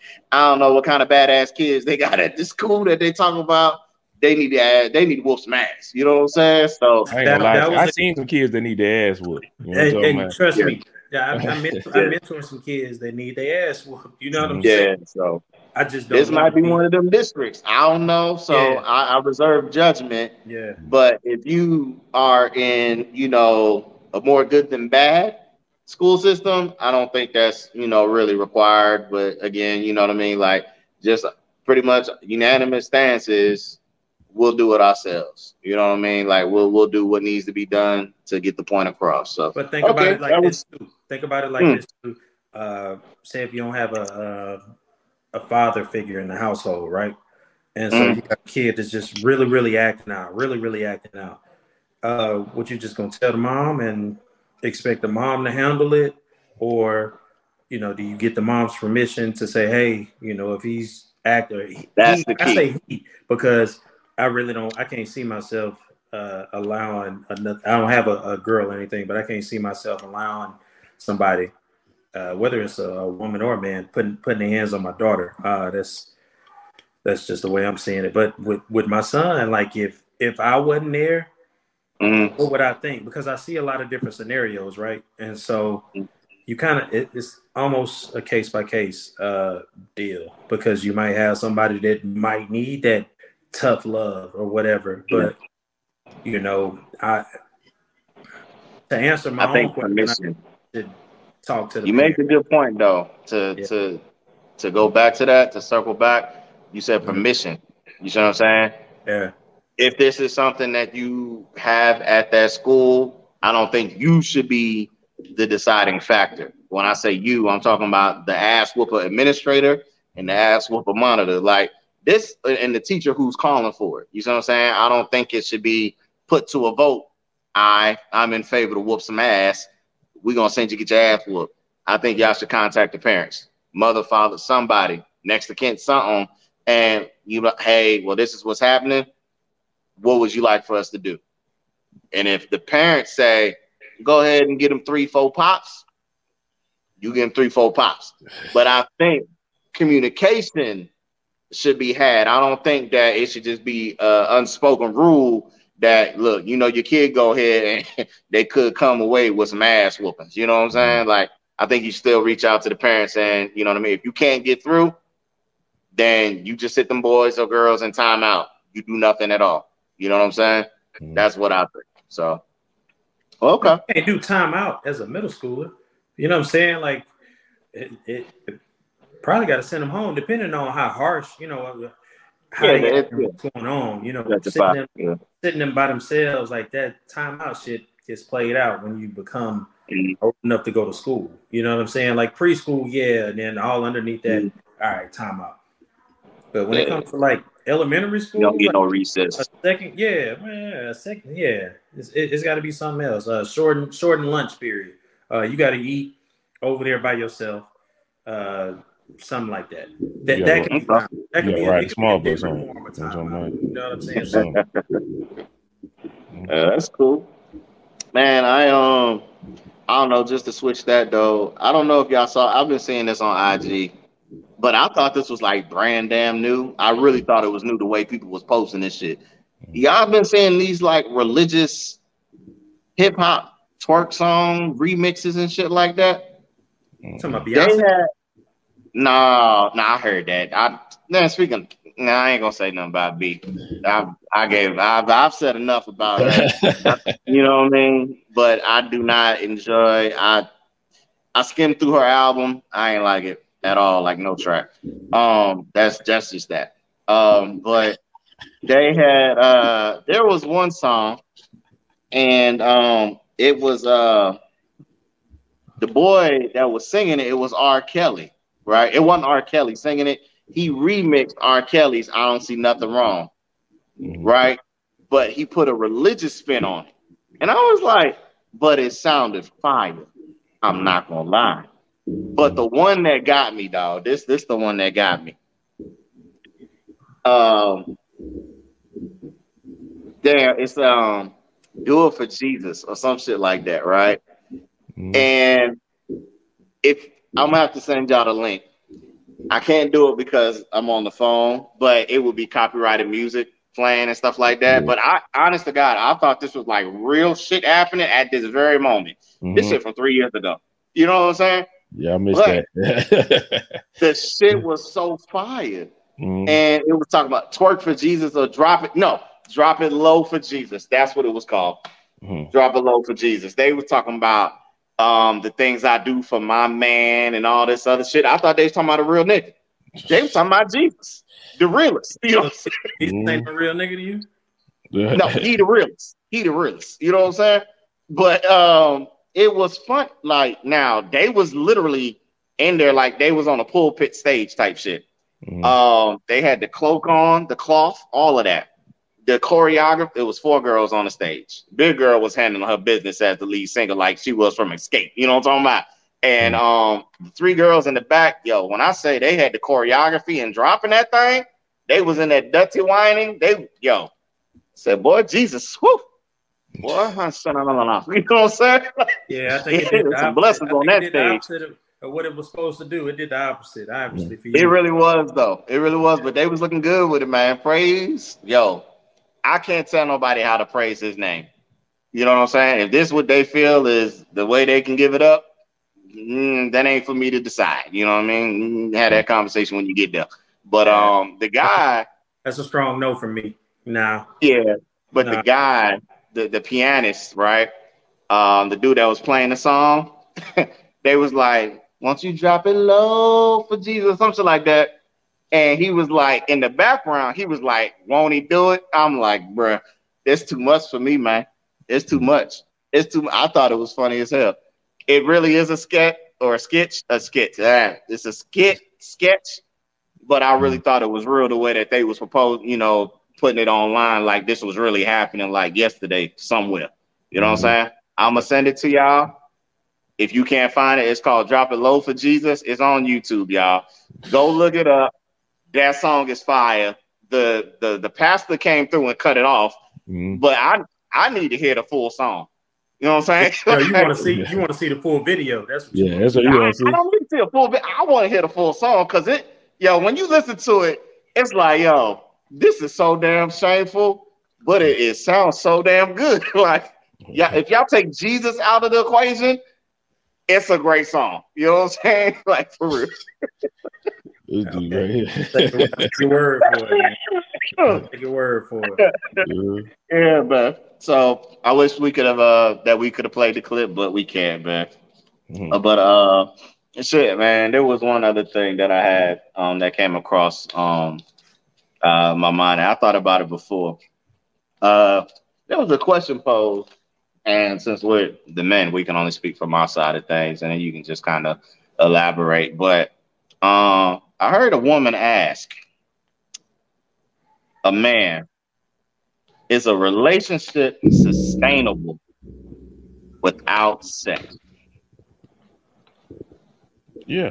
I don't know what kind of badass kids they got at this school that they talk about. They need to add, they need to whoop some ass. You know what I'm saying? So I ain't gonna lie. I a, seen some kids that need their ass whooped. You know and, and trust yeah. me, yeah, I, I, mentor, I mentor some kids that need their ass whooped. You know what I'm yeah, saying? So I just don't. This might be, be one of them districts. I don't know. So yeah. I, I reserve judgment. Yeah. But if you are in, you know, a more good than bad school system, I don't think that's, you know, really required. But again, you know what I mean? Like just pretty much unanimous stance is we'll do it ourselves. You know what I mean? Like we'll we'll do what needs to be done to get the point across. So but think okay, about it like was, this too. Think about it like hmm. this too. Uh, say if you don't have a, a a father figure in the household, right? And so mm. you got a kid that's just really, really acting out, really, really acting out. Uh, what you just gonna tell the mom and expect the mom to handle it, or you know, do you get the mom's permission to say, hey, you know, if he's acting, he, that's the key. I say he because I really don't, I can't see myself uh, allowing another. I don't have a, a girl or anything, but I can't see myself allowing somebody, uh, whether it's a, a woman or a man, putting putting their hands on my daughter. Uh, that's That's just the way I'm seeing it. But with, with my son, like if if I wasn't there, mm-hmm. what would I think? Because I see a lot of different scenarios, right? And so you kind of it, it's almost a case by case uh, deal because you might have somebody that might need that tough love or whatever. But you know, I to answer my I own think question, permission. I should talk to the You parent. make a good point though. To Yeah. to to go back to that, to circle back, you said Mhm. permission. You see what I'm saying? Yeah. If this is something that you have at that school, I don't think you should be the deciding factor. When I say you, I'm talking about the ass whooper administrator and the ass whooper monitor. Like this, and the teacher who's calling for it. You see what I'm saying? I don't think it should be put to a vote. I, I'm in favor to whoop some ass. We're going to send you get your ass whooped. I think y'all should contact the parents, mother, father, somebody, next to Kent, something. And you know, hey, well, this is what's happening. What would you like for us to do? And if the parents say, go ahead and get them three, four pops, you get them three, four pops. But I think communication should be had. I don't think that it should just be an unspoken rule that, look, you know, your kid go ahead and they could come away with some ass whoopings. You know what I'm saying? Like, I think you still reach out to the parents and, you know what I mean? If you can't get through, then you just sit them boys or girls in timeout. You do nothing at all. You know what I'm saying? Mm-hmm. That's what I think. So, okay. You can't do timeout as a middle schooler. You know what I'm saying? Like, it, it, it probably got to send them home, depending on how harsh, you know, how yeah, they it, yeah. what's going on. You know, That's sitting them, yeah. sitting them by themselves like that. Timeout shit gets played out when you become mm-hmm. old enough to go to school. You know what I'm saying? Like preschool, yeah, and then all underneath that, mm-hmm. all right, timeout. But when yeah. it comes to like elementary school, you don't get like, no recess. A second, yeah, man, a second, yeah. It's, it, it's got to be something else. Uh, shorten, shorten lunch period. Uh, you got to eat over there by yourself. Uh, something like that. That, yeah, that can be time. That can yeah, be right. a, Small be a bus on. Form of time. You know what I'm saying? uh, that's cool, man. I um, I don't know. Just to switch that though, I don't know if y'all saw. I've been seeing this on I G. But I thought this was like brand damn new. I really thought it was new the way people was posting this shit. Y'all been seeing these like religious hip hop twerk song remixes and shit like that? Talking about Beyonce? Had, no, no, I heard that. I then speaking, no, I ain't gonna say nothing about B. I I gave I've I've said enough about her. You know what I mean? But I do not enjoy. I I skimmed through her album. I ain't like it at all, like no track. Um, that's that's just that. Um, but they had uh there was one song, and um it was uh the boy that was singing it, it was R. Kelly, right? It wasn't R. Kelly singing it. He remixed R. Kelly's I Don't See Nothing Wrong, right? But he put a religious spin on it. And I was like, but it sounded fire. I'm not gonna lie. But the one that got me, dog, this this the one that got me. Um, there it's um, Do It For Jesus or some shit like that, right? Mm-hmm. And if I'm gonna have to send y'all the link, I can't do it because I'm on the phone, but it would be copyrighted music playing and stuff like that. Mm-hmm. But I, honest to God, I thought this was like real shit happening at this very moment. Mm-hmm. This shit from three years ago. You know what I'm saying? Yeah, I missed but that. The shit was so fire. Mm-hmm. And it was talking about twerk for Jesus or drop it. No, drop it low for Jesus. That's what it was called. Mm-hmm. Drop it low for Jesus. They were talking about um, the things I do for my man and all this other shit. I thought they was talking about a real nigga. They was talking about Jesus, the realest. You know what I'm saying? He's mm-hmm. a real nigga to you? No, he the realest. He the realest. You know what I'm saying? But um, it was fun. Like now, they was literally in there like they was on a pulpit stage type shit. Mm-hmm. Um, they had the cloak on, the cloth, all of that. The choreographer, it was four girls on the stage. Big girl was handling her business as the lead singer, like she was from Escape. You know what I'm talking about? And um, three girls in the back, yo, when I say they had the choreography and dropping that thing, they was in that dirty whining. They, yo, said, boy, Jesus, whoo. Boy, you know what I'm saying? Yeah, I think it did the some blessings on that stage. Of what it was supposed to do, it did the opposite. Obviously, for you. It really was, though. It really was, but they was looking good with it, man. Praise, yo, I can't tell nobody how to praise his name. You know what I'm saying? If this what they feel is the way they can give it up, mm, that ain't for me to decide. You know what I mean? Have that conversation when you get there. But um, the guy, that's a strong no for me. Nah. Yeah, but Nah. the guy, the, the pianist, right? Um, the dude that was playing the song, they was like, "Won't you drop it low for Jesus?" Something like that. And he was like, in the background, he was like, "Won't he do it?" I'm like, bruh, it's too much for me, man. It's too much. It's too. I thought it was funny as hell. It really is a sketch or a sketch, a sketch. Ah, it's a skit sketch, but I really thought it was real the way that they was proposed, you know, putting it online like this was really happening like yesterday somewhere. You know mm-hmm. what I'm saying? I'm gonna send it to y'all. If you can't find it, it's called "Drop It Low for Jesus." It's on YouTube, y'all. Go look it up. That song is fire. The the the pastor came through and cut it off, mm-hmm. but I I need to hear the full song. You know what I'm saying? No, you want to see you want to see the full video. That's what you yeah, want. that's what you want to see. I don't need to see a full video. I want to hear the full song because it, yo, when you listen to it, it's like, yo, this is so damn shameful, but it, it sounds so damn good. Like, yeah, if y'all take Jesus out of the equation, it's a great song. You know what I'm saying? Like, for real. Okay. Take, a, take your word for it. Man. Take your word for it. Yeah, man. So I wish we could have uh that we could have played the clip, but we can't, man. Mm-hmm. Uh, but uh, shit, man. There was one other thing that I had um that came across um uh my mind. I thought about it before. Uh, there was a question posed, and since we're the men, we can only speak from our side of things, and then you can just kind of elaborate. But um. I heard a woman ask a man, is a relationship sustainable without sex? Yeah.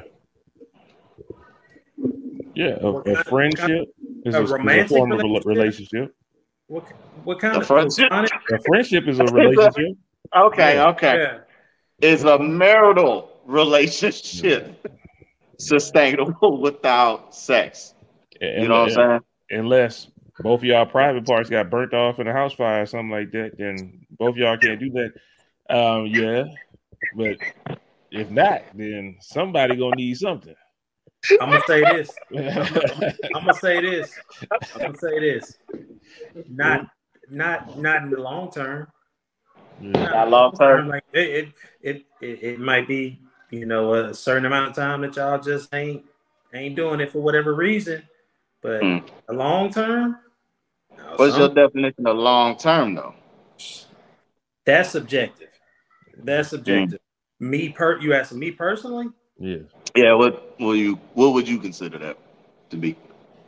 Yeah, a, a friendship is a, a romantic is a form relationship? of a relationship. What, what kind a of friendship? A friendship is a relationship. Okay, yeah. okay. Yeah. Is a marital relationship yeah. sustainable without sex? And, you know what I'm saying? Unless both of y'all private parts got burnt off in a house fire or something like that, then both of y'all can't do that. Um, yeah, but if not, then somebody gonna need something. I'm gonna say this. I'm gonna say this. I'm gonna say this. Not, not, not in the long term. Yeah. Not, not long term. Like it, it, it, it might be, you know, a certain amount of time that y'all just ain't ain't doing it for whatever reason. But hmm. a long term. No, What's some, your definition of long term, though? That's subjective. That's subjective. Mm. Me per, you asking me personally? Yeah. Yeah. What will you? What would you consider that to be?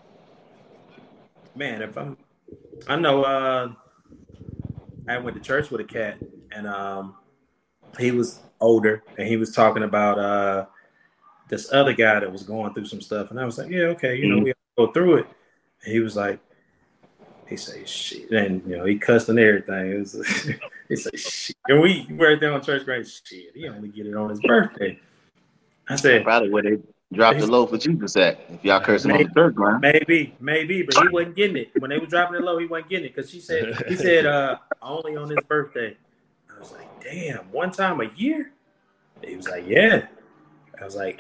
Man, if I'm, I know. Uh, I went to church with a cat, and um, he was older, and he was talking about uh, this other guy that was going through some stuff, and I was like, yeah, okay, you know, mm. we go through it. And he was like, he said, shit, and you know, he cussed and everything. It was, he said, shit, and we were right there on church grade. Shit, he only get it on his birthday. I said, probably where they dropped the low for Jesus at. If y'all cursing maybe, on the church ground, maybe, maybe, but he wasn't getting it when they were dropping it low. He wasn't getting it because she said, he said, uh, only on his birthday. I was like, damn, one time a year. He was like, yeah. I was like,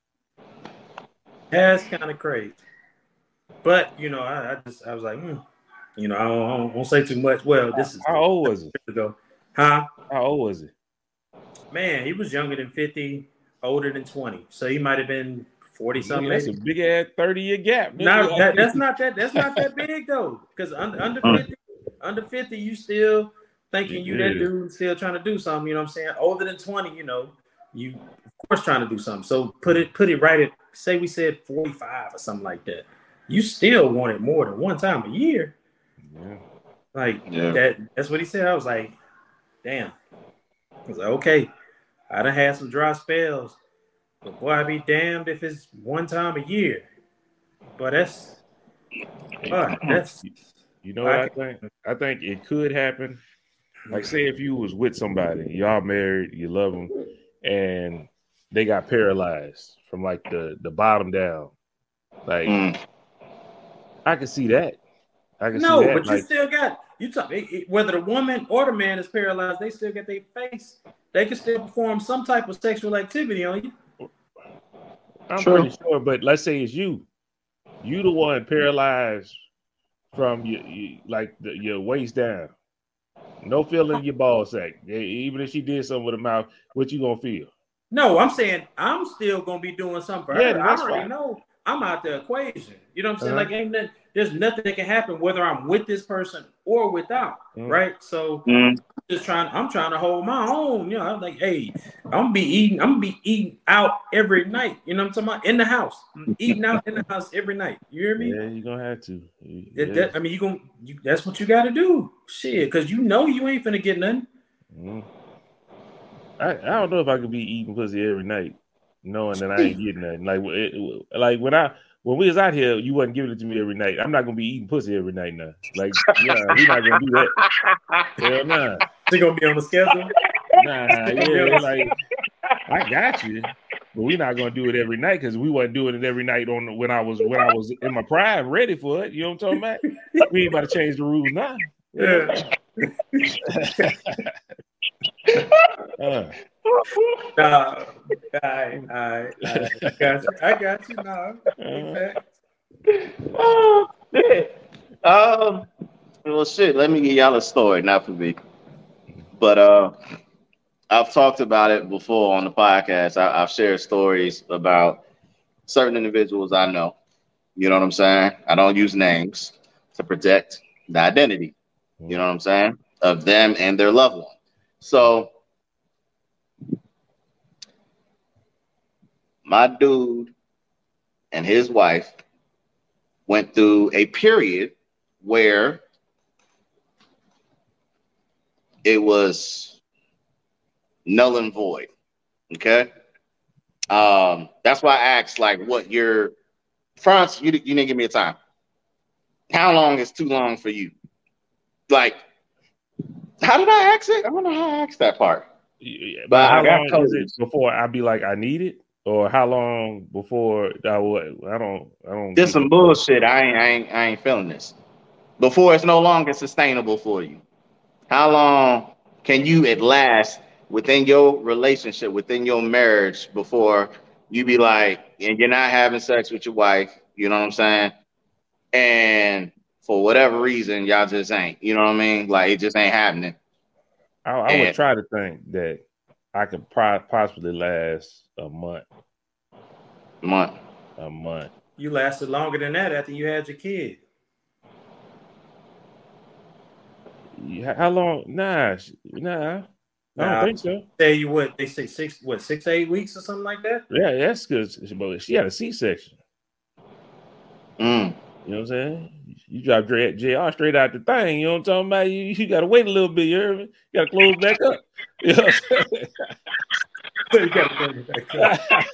that's kind of crazy. But you know, I, I just, I was like, hmm. You know, I don't, I don't won't say too much. Well, this is how old was it? Ago. Huh? How old was it? Man, he was younger than fifty, older than twenty. So he might have been forty something. Yeah, that's a big ass thirty year gap. Now that, that's not that that's not that big though. Because under under fifty, under fifty, you still thinking you yeah. that dude still trying to do something. You know what I'm saying? Older than twenty, you know, you of course trying to do something. So put it put it right at, say we said forty-five or something like that. You still want it more than one time a year. Yeah. Like yeah. that that's what he said. I was like, damn. I was like, okay, I done had some dry spells, but boy, I'd be damned if it's one time a year. But that's but that's you know what I, I think? I think it could happen. Like, say if you was with somebody, y'all married, you love them, and they got paralyzed from like the, the bottom down. Like mm. I can see that. I can no, see that. but like, you still got you talk it, it, whether the woman or the man is paralyzed, they still get their face. They can still perform some type of sexual activity on you. I'm True. pretty sure, but let's say it's you. You the one paralyzed from your, you, like the, your waist down. No feeling in your ball sack. Even if she did something with her mouth, what you gonna feel? No, I'm saying I'm still gonna be doing something for Yeah, her. I that's already fine. know I'm out the equation. You know what I'm saying? Uh-huh. Like, ain't nothing, there's nothing that can happen whether I'm with this person or without, Mhm. right? So Mhm. I'm just trying. I'm trying to hold my own. You know, I'm like, hey, I'm gonna be eating. I'm gonna be eating out every night. You know what I'm talking about? In the house, I'm eating out in the house every night. You hear me? Yeah, you're gonna have to. That- Yeah. that- I mean, you gonna. You, that's what you got to do. Shit, because you know you ain't finna get nothing. Mhm. I, I don't know if I could be eating pussy every night, knowing that I ain't getting nothing. Like it, like when I when we was out here, you wasn't giving it to me every night. I'm not gonna be eating pussy every night now. Like, yeah, we're not gonna do that. Hell nah. She gonna be on the schedule. Nah, yeah, like I got you, but we're not gonna do it every night because we wasn't doing it every night on when I was when I was in my prime, ready for it. You know what I'm talking about? We ain't about to change the rules now. Yeah. uh. Nah, I, I, I, I got you. I got you. Nah, big facts. Oh, shit. Um, well, shit. Let me give y'all a story, not for me, but uh, I've talked about it before on the podcast. I, I've shared stories about certain individuals I know. You know what I'm saying? I don't use names to protect the identity. You know what I'm saying? Of them and their loved one. So my dude and his wife went through a period where it was null and void. Okay. Um, that's why I asked, like, what your France, you, you didn't give me a time. How long is too long for you? Like, how did I ask it? I don't know how I asked that part. Yeah, but, but how I got long codes. is it before I be like I need it, or how long before I would? I don't. I don't. This some bullshit. I ain't. I ain't. I ain't feeling this. Before it's no longer sustainable for you. How long can you at last within your relationship, within your marriage, before you be like, and you're not having sex with your wife? You know what I'm saying? And for whatever reason, y'all just ain't. You know what I mean? Like it just ain't happening. I, I And- would try to think that I could pro- possibly last a month. Month. A month. You lasted longer than that after you had your kid. Yeah, how long? Nah, nah. I don't Nah, think so. Say you what they say six what six to eight weeks or something like that. Yeah, that's good. But she had a C-section. Mm. You know what I'm saying? You drop J R straight out the thing. You know what I'm talking about? You, you got to wait a little bit. You hear me? You got to close back up. You know what I'm saying? You gotta close it back up.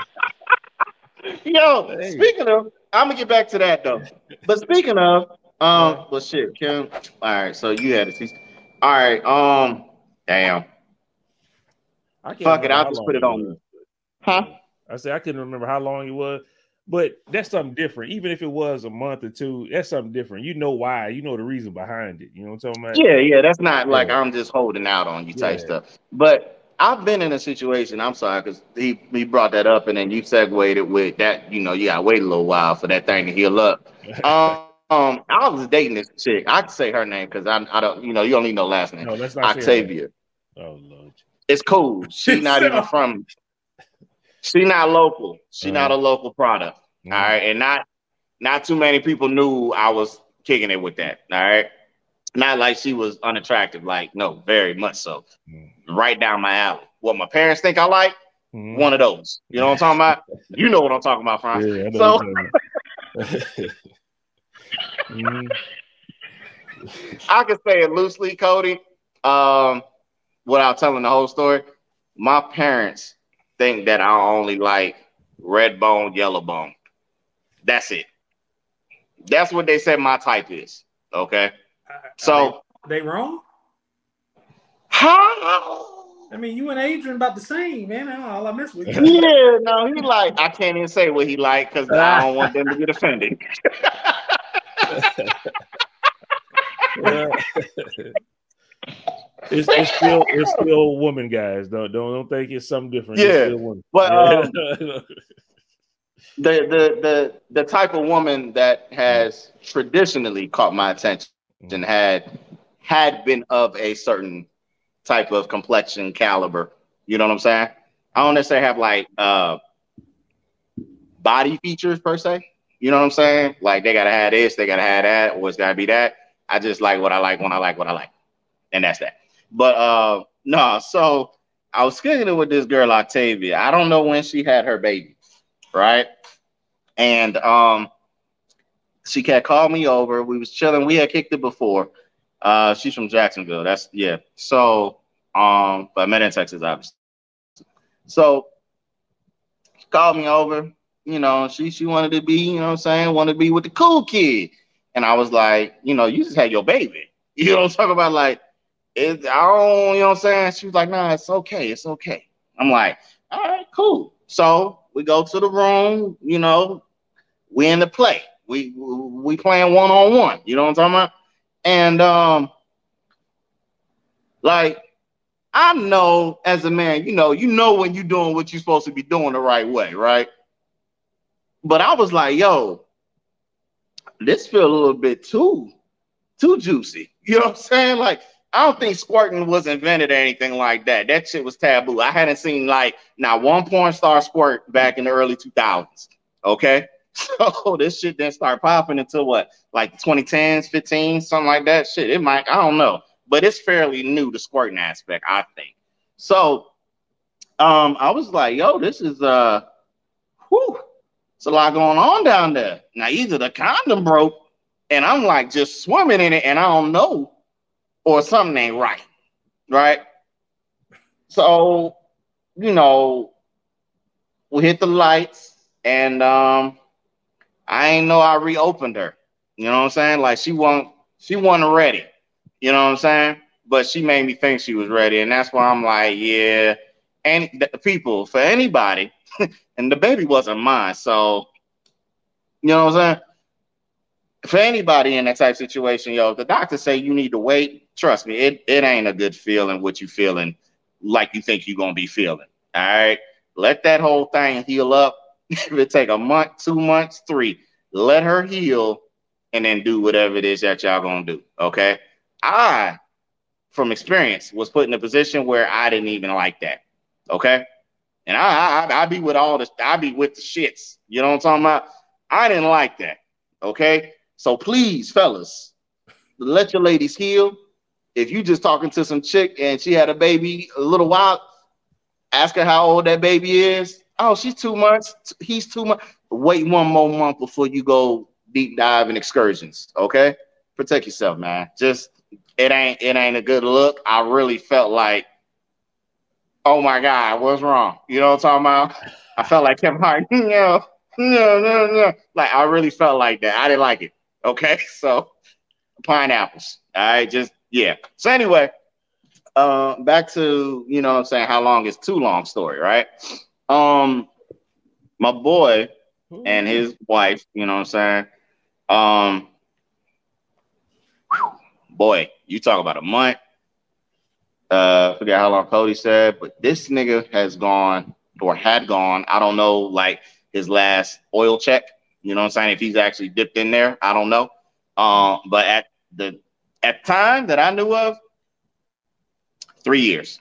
Yo, Hey. speaking of, I'm gonna get back to that though. But speaking of, um, well, shit, Kim. All right, so you had a C. All right, um, damn. I can't Fuck it, remember I'll how just long put it it on was. me. Huh? I said I couldn't remember how long it was, but that's something different. Even if it was a month or two, that's something different. You know why? You know the reason behind it. You know what I'm talking about? Yeah, yeah, that's not like Yeah. I'm just holding out on you type Yeah. stuff. But I've been in a situation. I'm sorry because he he brought that up and then you segued it with that. You know, you gotta wait a little while for that thing to heal up. Um, um I was dating this chick. I can say her name because I I don't. You know, you only know last name. No, let's not say Octavia. that. Oh Lord. It's cool. She not even from. She not local. She Uh, not a local product. mm. All right, and not not too many people knew I was kicking it with that. All right, not like she was unattractive. Like no, very much so. Mm. Right down my alley. What my parents think I like, Mm. one of those. You know what I'm talking about? You know what I'm talking about, Franz. Yeah, I know So what you're talking about. mm. I can say it loosely, Cody. Um, without telling the whole story, my parents think that I only like red bone, yellow bone. That's it. That's what they said my type is. Okay. Are So they, they wrong? how? I mean, you and Adrian about the same, man. All I mess with you. Yeah, no, he like I can't even say what he like because I don't want them to get offended. it's, it's still it's still woman, guys. Don't don't don't think it's something different. Yeah, it's still woman. but um, the the the the type of woman that has traditionally caught my attention Mm. had had been of a certain type of complexion caliber. You know what I'm saying? I don't necessarily have like uh body features per se. You know what I'm saying? Like they gotta have this, they gotta have that, or it's gotta be that. I just like what I like when I like what I like, and that's that. But uh no, so I was kicking it with this girl Octavia. I don't know when she had her baby, right? And um she had called me over. We was chilling. We had kicked it before. Uh, she's from Jacksonville. That's yeah. So um, but I met in Texas, obviously. So she called me over. You know, she she wanted to be, you know what I'm saying, wanted to be with the cool kid. And I was like, you know, you just had your baby. You know what I'm talking about? Like, it, I don't, you know what I'm saying? She was like, nah, it's okay, it's okay. I'm like, all right, cool. So we go to the room, you know, we in the play. We we playing one on one. You know what I'm talking about? And um, like I know as a man, you know, you know when you're doing what you're supposed to be doing the right way, right? But I was like, yo, this feel a little bit too too juicy. You know what I'm saying? Like, I don't think squirting was invented or anything like that. That shit was taboo. I hadn't seen like not one porn star squirt back in the early two thousands. Okay. So this shit didn't start popping until what, like twenty tens, fifteen, something like that. Shit, it might, I don't know, but it's fairly new, the squirting aspect, I think. So, um, I was like, yo, this is uh, whew, it's a lot going on down there. Now, either the condom broke, and I'm like just swimming in it, and I don't know, or something ain't right, right? So, you know, we hit the lights, and um. I ain't know I reopened her. You know what I'm saying? Like she wasn't, she wasn't ready. You know what I'm saying? But she made me think she was ready, and that's why I'm like, yeah. And the people, for anybody, and the baby wasn't mine, so you know what I'm saying? For anybody in that type of situation, yo, if the doctor say you need to wait, trust me, it, it ain't a good feeling what you feeling like you think you're gonna be feeling. All right. Let that whole thing heal up. If it take a month, two months, three, let her heal and then do whatever it is that y'all gonna do. Okay. I, from experience, was put in a position where I didn't even like that. Okay. And I I I be with all this, I be with the shits. You know what I'm talking about? I didn't like that. Okay. So please, fellas, let your ladies heal. If you just talking to some chick and she had a baby a little while, ask her how old that baby is. Oh, she's two months. He's two months. Wait one more month before you go deep dive and excursions. Okay, protect yourself, man. Just it ain't it ain't a good look. I really felt like, oh my God, what's wrong? You know what I'm talking about? I felt like Kevin Hart. No, no, no, no. Like I really felt like that. I didn't like it. Okay, so pineapples. All right, just yeah. So anyway, uh, back to you know what I'm saying. How long is too long story, right? Um, my boy and his wife, you know what I'm saying? Um, whew, boy, you talk about a month. Uh, forget how long Cody said, but this nigga has gone or had gone. I don't know, like his last oil check. You know what I'm saying? If he's actually dipped in there, I don't know. Um, but at the at time that I knew of, three years.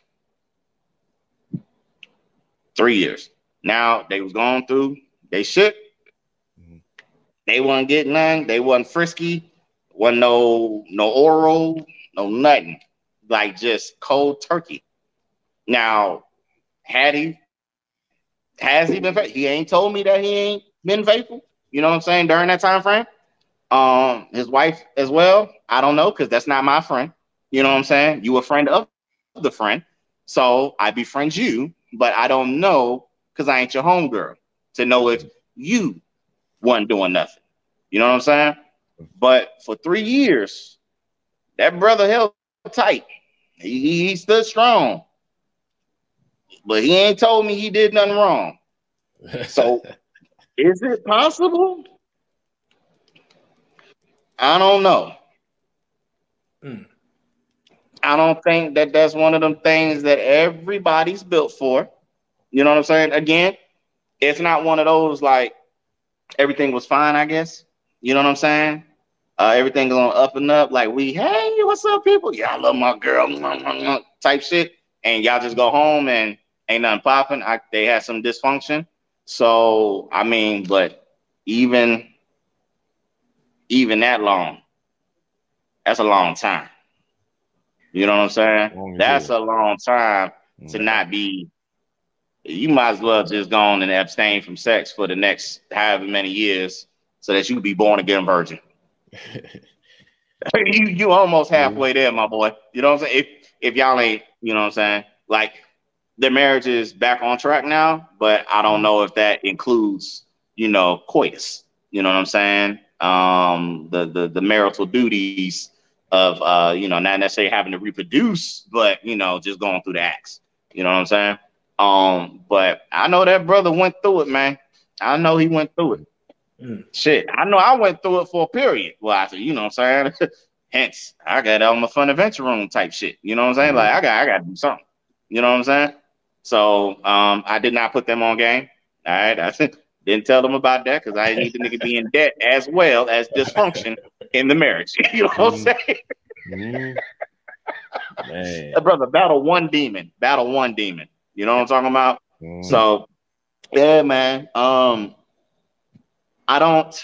Three years. Now they was going through. They shit. Mm-hmm. They wasn't getting none. They wasn't frisky. Wasn't no no oral. No nothing. Like just cold turkey. Now, had he has he been faithful? He ain't told me that he ain't been faithful. You know what I'm saying? During that time frame. Um, his wife as well. I don't know because that's not my friend. You know what I'm saying? You a friend of the friend. So I befriend you. But I don't know because I ain't your homegirl to know if you wasn't doing nothing. You know what I'm saying? But for three years, that brother held tight. He, he stood strong. But he ain't told me he did nothing wrong. So is it possible? I don't know. Mm. I don't think that that's one of them things that everybody's built for. You know what I'm saying? Again, it's not one of those like everything was fine, I guess. You know what I'm saying? Uh, everything going up and up. Like we, hey, what's up, people? Yeah, I love my girl, type shit. And y'all just go home and ain't nothing popping. I, they had some dysfunction. So I mean, but even even that long, that's a long time. You know what I'm saying? Long that's a long time to yeah. not be. You might as well just go on and abstain from sex for the next however many years, so that you can be born again virgin. you you almost halfway there, my boy. You know what I'm saying? If if y'all ain't, you know what I'm saying? Like their marriage is back on track now, but I don't know if that includes, you know, coitus. You know what I'm saying? Um, the the the marital duties of uh, you know, not necessarily having to reproduce, but you know, just going through the acts. You know what I'm saying? Um, but I know that brother went through it, man. I know he went through it. Mm. Shit, I know I went through it for a period. Well, I said, you know what I'm saying? Hence, I got on my fun adventure room type shit. You know what I'm saying? Mm-hmm. Like I got I gotta do something. You know what I'm saying? So um, I did not put them on game. All right. I didn't tell them about that because I need the nigga be in debt as well as dysfunction in the marriage. You know what I'm saying? Mm-hmm. Man. Brother, battle one demon. Battle one demon. You know what I'm talking about? Mm-hmm. So yeah, man. Um, I don't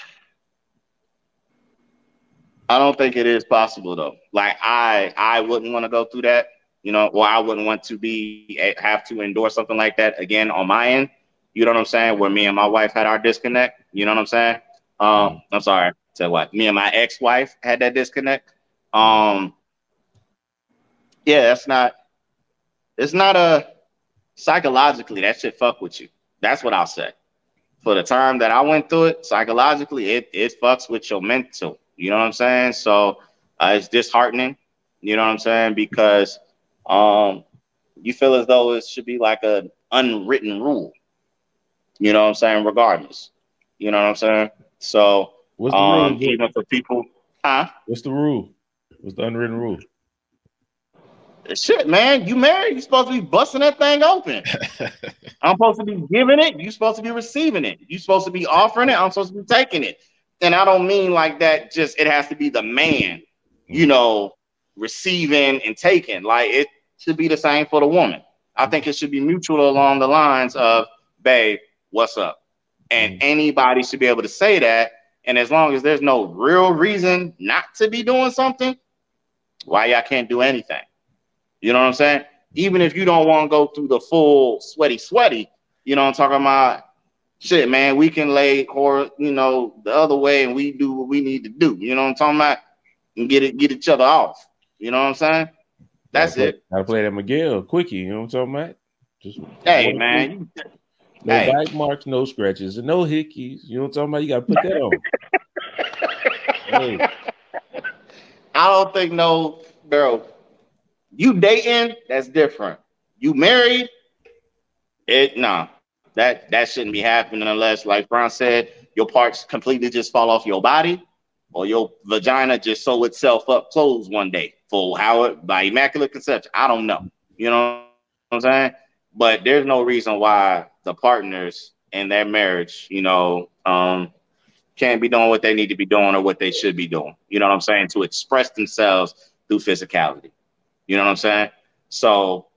I don't think it is possible though. Like I I wouldn't want to go through that. You know, or I wouldn't want to be have to endorse something like that again on my end. You know what I'm saying? Where me and my wife had our disconnect. You know what I'm saying? Um, I'm sorry. Tell what? Me and my ex-wife had that disconnect. Um, yeah, that's not. It's not a psychologically that shit fuck with you. That's what I'll say. For the time that I went through it, psychologically, it it fucks with your mental. You know what I'm saying? So uh, it's disheartening. You know what I'm saying? Because um, you feel as though it should be like an unwritten rule. You know what I'm saying? Regardless. You know what I'm saying? So what's the um, rule? even for people, huh? What's the rule? What's the unwritten rule? Shit, man, you married, you're supposed to be busting that thing open. I'm supposed to be giving it, you're supposed to be receiving it. You're supposed to be offering it, I'm supposed to be taking it. And I don't mean like that, just it has to be the man, you know, receiving and taking. Like it should be the same for the woman. I think it should be mutual along the lines of, babe, what's up? And mm. anybody should be able to say that. And as long as there's no real reason not to be doing something, why y'all can't do anything? You know what I'm saying? Even if you don't want to go through the full sweaty, sweaty, you know what I'm talking about? Shit, man, we can lay or you know the other way and we do what we need to do. You know what I'm talking about? And get it, get each other off. You know what I'm saying? That's gotta play, it. Gotta play that Miguel quickie. You know what I'm talking about? Just hey, man. You, no hey. bite marks, no scratches, and no hickeys. You know what I'm talking about? You gotta put that on. Hey. I don't think no, bro. You dating, that's different. You married, it nah. That that shouldn't be happening unless, like Bron said, your parts completely just fall off your body, or your vagina just sew itself up closed one day for how it by immaculate conception. I don't know. You know what I'm saying? But there's no reason why the partners in their marriage, you know, um, can't be doing what they need to be doing or what they should be doing. You know what I'm saying? To express themselves through physicality. You know what I'm saying? So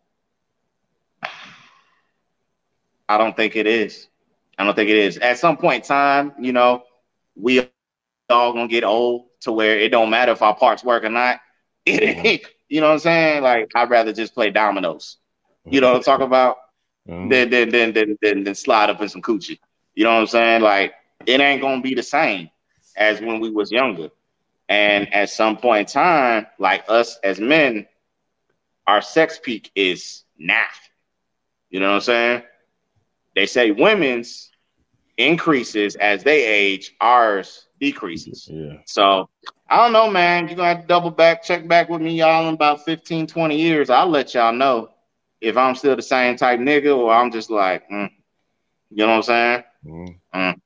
I don't think it is. I don't think it is. At some point in time, you know, we all gonna get old to where it don't matter if our parts work or not. It ain't, you know what I'm saying? Like I'd rather just play dominoes. You know what I'm talking about? Mm-hmm. Than, than, than, than, than, than slide up in some coochie. You know what I'm saying? Like it ain't gonna be the same as when we was younger. And at some point in time, like us as men, our sex peak is now. You know what I'm saying? They say women's increases as they age, ours decreases. Yeah. So I don't know, man. You're gonna have to double back, check back with me, y'all, in about fifteen, twenty years. I'll let y'all know if I'm still the same type nigga or I'm just like, mm. You know what I'm saying? Mm. Mm.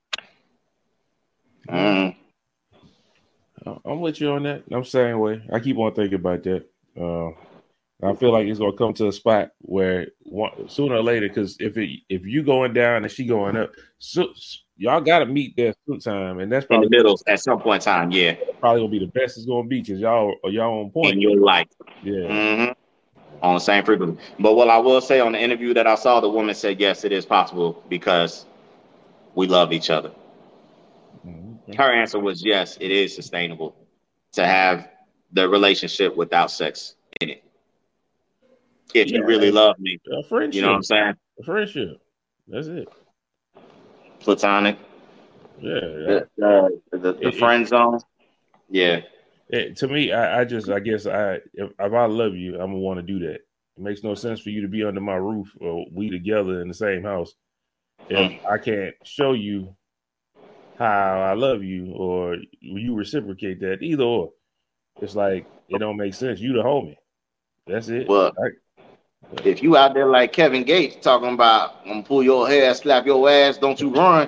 Mm. I'm with you on that. I'm the same way. I keep on thinking about that. Uh, I feel like it's gonna come to a spot where one, sooner or later, because if it if you going down and she going up, so, y'all got to meet there sometime, and that's in probably the middle at some point in time. Yeah, probably gonna be the best it's gonna be because y'all are y'all on point. in your life. Yeah. Mm-hmm. On the same frequency. But what I will say on the interview that I saw, the woman said, yes, it is possible because we love each other. Mm-hmm. Her answer was yes, it is sustainable to have the relationship without sex in it. If Yeah, you really love me. A friendship. You know what I'm saying? A friendship. That's it. Platonic. Yeah. The, the, the, the it, friend it, zone. Yeah. It, to me, I, I just, I guess, I if, if I love you, I'm gonna want to do that. It makes no sense for you to be under my roof or we together in the same house if mm. I can't show you how I love you or you reciprocate that. Either or, it's like it don't make sense. You the homie. That's it. Well, right? If you out there like Kevin Gates talking about I'm gonna pull your hair, slap your ass, don't you run?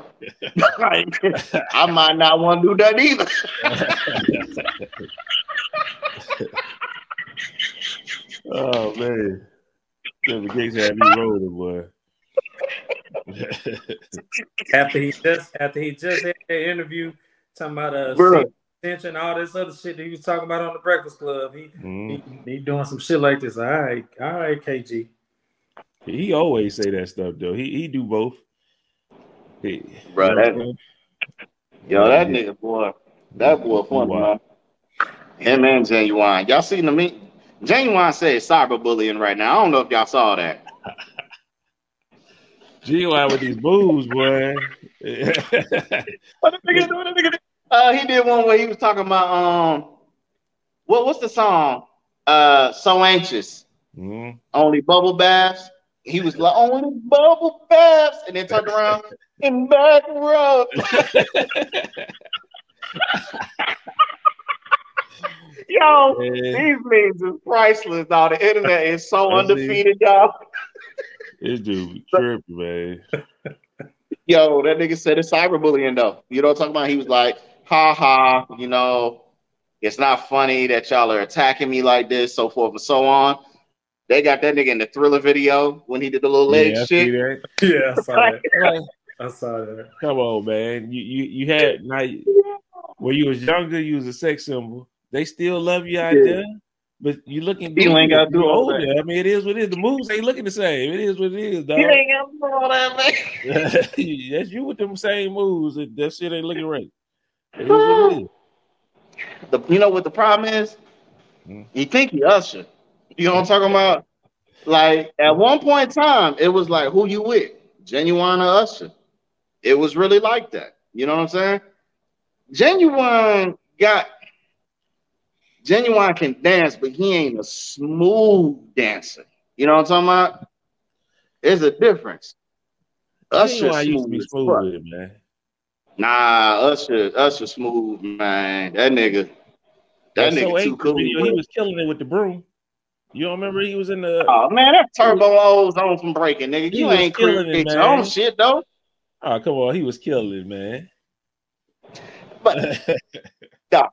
I might not want to do that either. Oh man, Kevin Gates had me rolling, boy. after he just after he just had that interview talking about uh extension, all this other shit that he was talking about on the Breakfast Club, he, mm-hmm. he he doing some shit like this. All right, all right, K G. He always say that stuff though. He he do both. He, Bro, you know that, yo, that yeah. nigga boy, that boy funny, man. Him and Genuine, y'all seen the meet? Genuine said cyberbullying right now. I don't know if y'all saw that. Genuine with these moves, boy. what the nigga do? What the nigga do? Uh, he did one where he was talking about um, what what's the song? Uh, So Anxious. Mm-hmm. Only bubble baths. He was like, only bubble baths, and then turned around and back rub. Yo, man. These memes is priceless, dog. The internet is so That's undefeated, it. y'all. This dude tripping, man. Yo, that nigga said it's cyberbullying, though. You know what I'm talking about? He was like, ha ha, you know, it's not funny that y'all are attacking me like this, so forth and so on. They got that nigga in the Thriller video when he did the little leg yeah, shit. Yeah, I saw that. I saw that. Come on, man. You you you had now when you was younger, you was a sex symbol. They still love you out yeah. there, but you looking good. You ain't got to do all older. that. I mean, it is what it is. The moves ain't looking the same. It is what it is, dog. You ain't got to do all that, man. That's you with them same moves. That shit ain't looking right. It is what it is. The, you know what the problem is? Hmm. You think you Usher. You know what I'm talking about? Like, at one point in time, it was like, who you with? Genuine or Usher? It was really like that. You know what I'm saying? Genuine got... Genuine can dance, but he ain't a smooth dancer. You know what I'm talking about? There's a difference. Usher smooth used to be smooth with it, man. Nah, Usher, Usher smooth, man. That nigga, that That's nigga so too cool. Video, he was killing it with the broom. You don't remember he was in the? Oh man, that turbo ozone from breaking, nigga. You ain't creating your own shit though. Oh come on, he was killing it, man. But stop.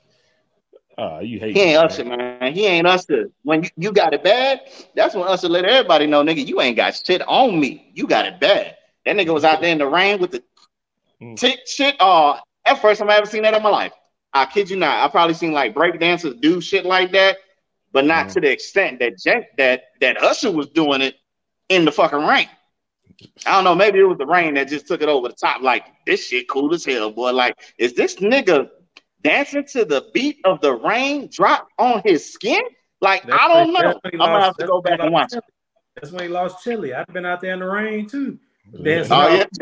Oh, you hate he ain't man. Usher, man. He ain't Usher. When you, you got it bad, that's when Usher let everybody know, nigga, you ain't got shit on me. You got it bad. That nigga was out there in the rain with the mm. tick shit. Oh, that's the first time I ever seen that in my life. I kid you not. I probably seen like break dancers do shit like that, but not mm. to the extent that Jen, that that Usher was doing it in the fucking rain. I don't know. Maybe it was the rain that just took it over the top. Like, this shit cool as hell, boy. Like, is this nigga dancing to the beat of the rain drop on his skin? Like, that's I don't know. I'm lost, gonna have to go back and watch it. That's when he lost Chili. I've been out there in the rain too. Dancing. Oh, yeah.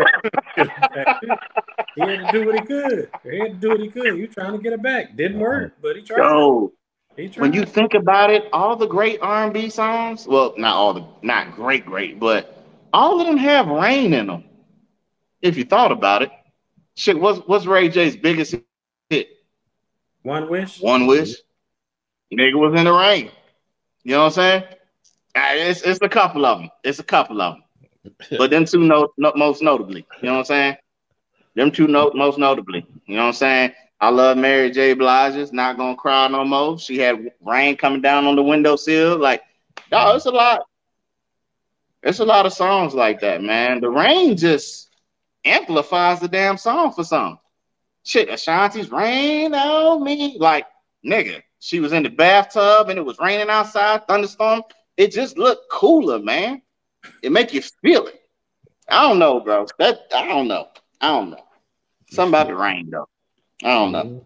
He had to do what he could. He had to do what he could. He was trying to get it back. Didn't work, but he tried. Yo, he tried. When you think about it, all the great R and B songs, well, not all the, not great, great, but all of them have rain in them. If you thought about it, shit, what's what's Ray J's biggest hit? One Wish. One Wish. Nigga was in the rain. You know what I'm saying? It's it's a couple of them. It's a couple of them. But them two no, no, most notably. You know what I'm saying? Them two no, most notably. You know what I'm saying? I love Mary J. Blige's Not Gonna Cry No More. She had rain coming down on the windowsill. Like, no, it's a lot. It's a lot of songs like that, man. The rain just amplifies the damn song for some. Shit, Ashanti's Rain on Me. Like, nigga, she was in the bathtub and it was raining outside, thunderstorm. It just looked cooler, man. It make you feel it. I don't know, bro. That I don't know. I don't know. Something about the rain, though. I don't know.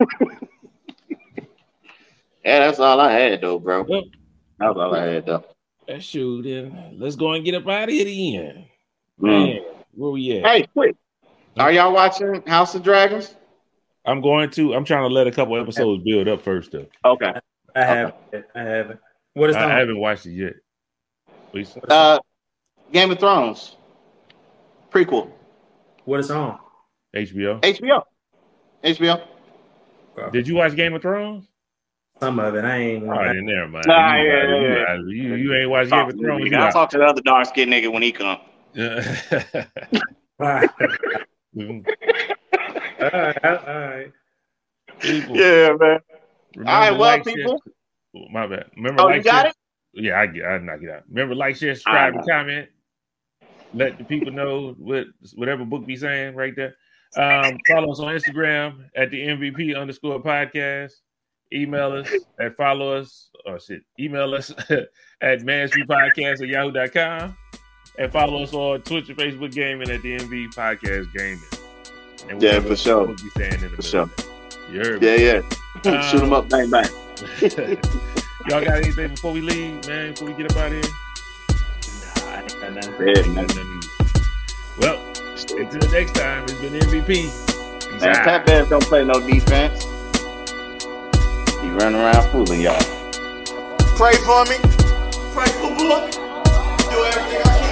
Yeah, that's all I had, though, bro. Well, that's all I had, though. That's true, then. Let's go and get up out of here then. Man, mm. Where we at? Hey, quick. Are y'all watching House of Dragons? I'm going to. I'm trying to let a couple episodes build up first, though. Okay. I haven't. Okay. I haven't. What is I, I haven't watched it yet. Please. Uh, Game of Thrones. Prequel. What is on? H B O. H B O. H B O. Did you watch Game of Thrones? Some of it. I ain't. Oh, I didn't never mind. Nah, you, yeah, you, yeah. You, you, you ain't watched Game of Thrones. I'll talk to the other dark skinned nigga when he come. all right. all right. All right. People, yeah, man. All right, well, like, people. Share, oh, my bad. Remember, oh, like, you got share, it? Yeah, I get. I knock it out. Remember, like, share, subscribe, and comment. Let the people know what whatever book be saying right there. Um, follow us on Instagram at the M V P underscore podcast. Email us at follow us or shit. Email us at mansfreepodcast at yahoo dot com and follow us on Twitch and Facebook Gaming at the M V P Podcast Gaming. And yeah, for sure. We'll be saying in the for sure. You heard yeah, me. yeah. Um, Shoot them up, bang, bang. Y'all got anything before we leave, man? Before we get up out of here? Nah, I ain't got nothing. Yeah, man. Well, until next time, it's been M V P. Man, Pat Bev don't play no defense. He running around fooling y'all. Pray for me. Pray for Book. Do everything I can.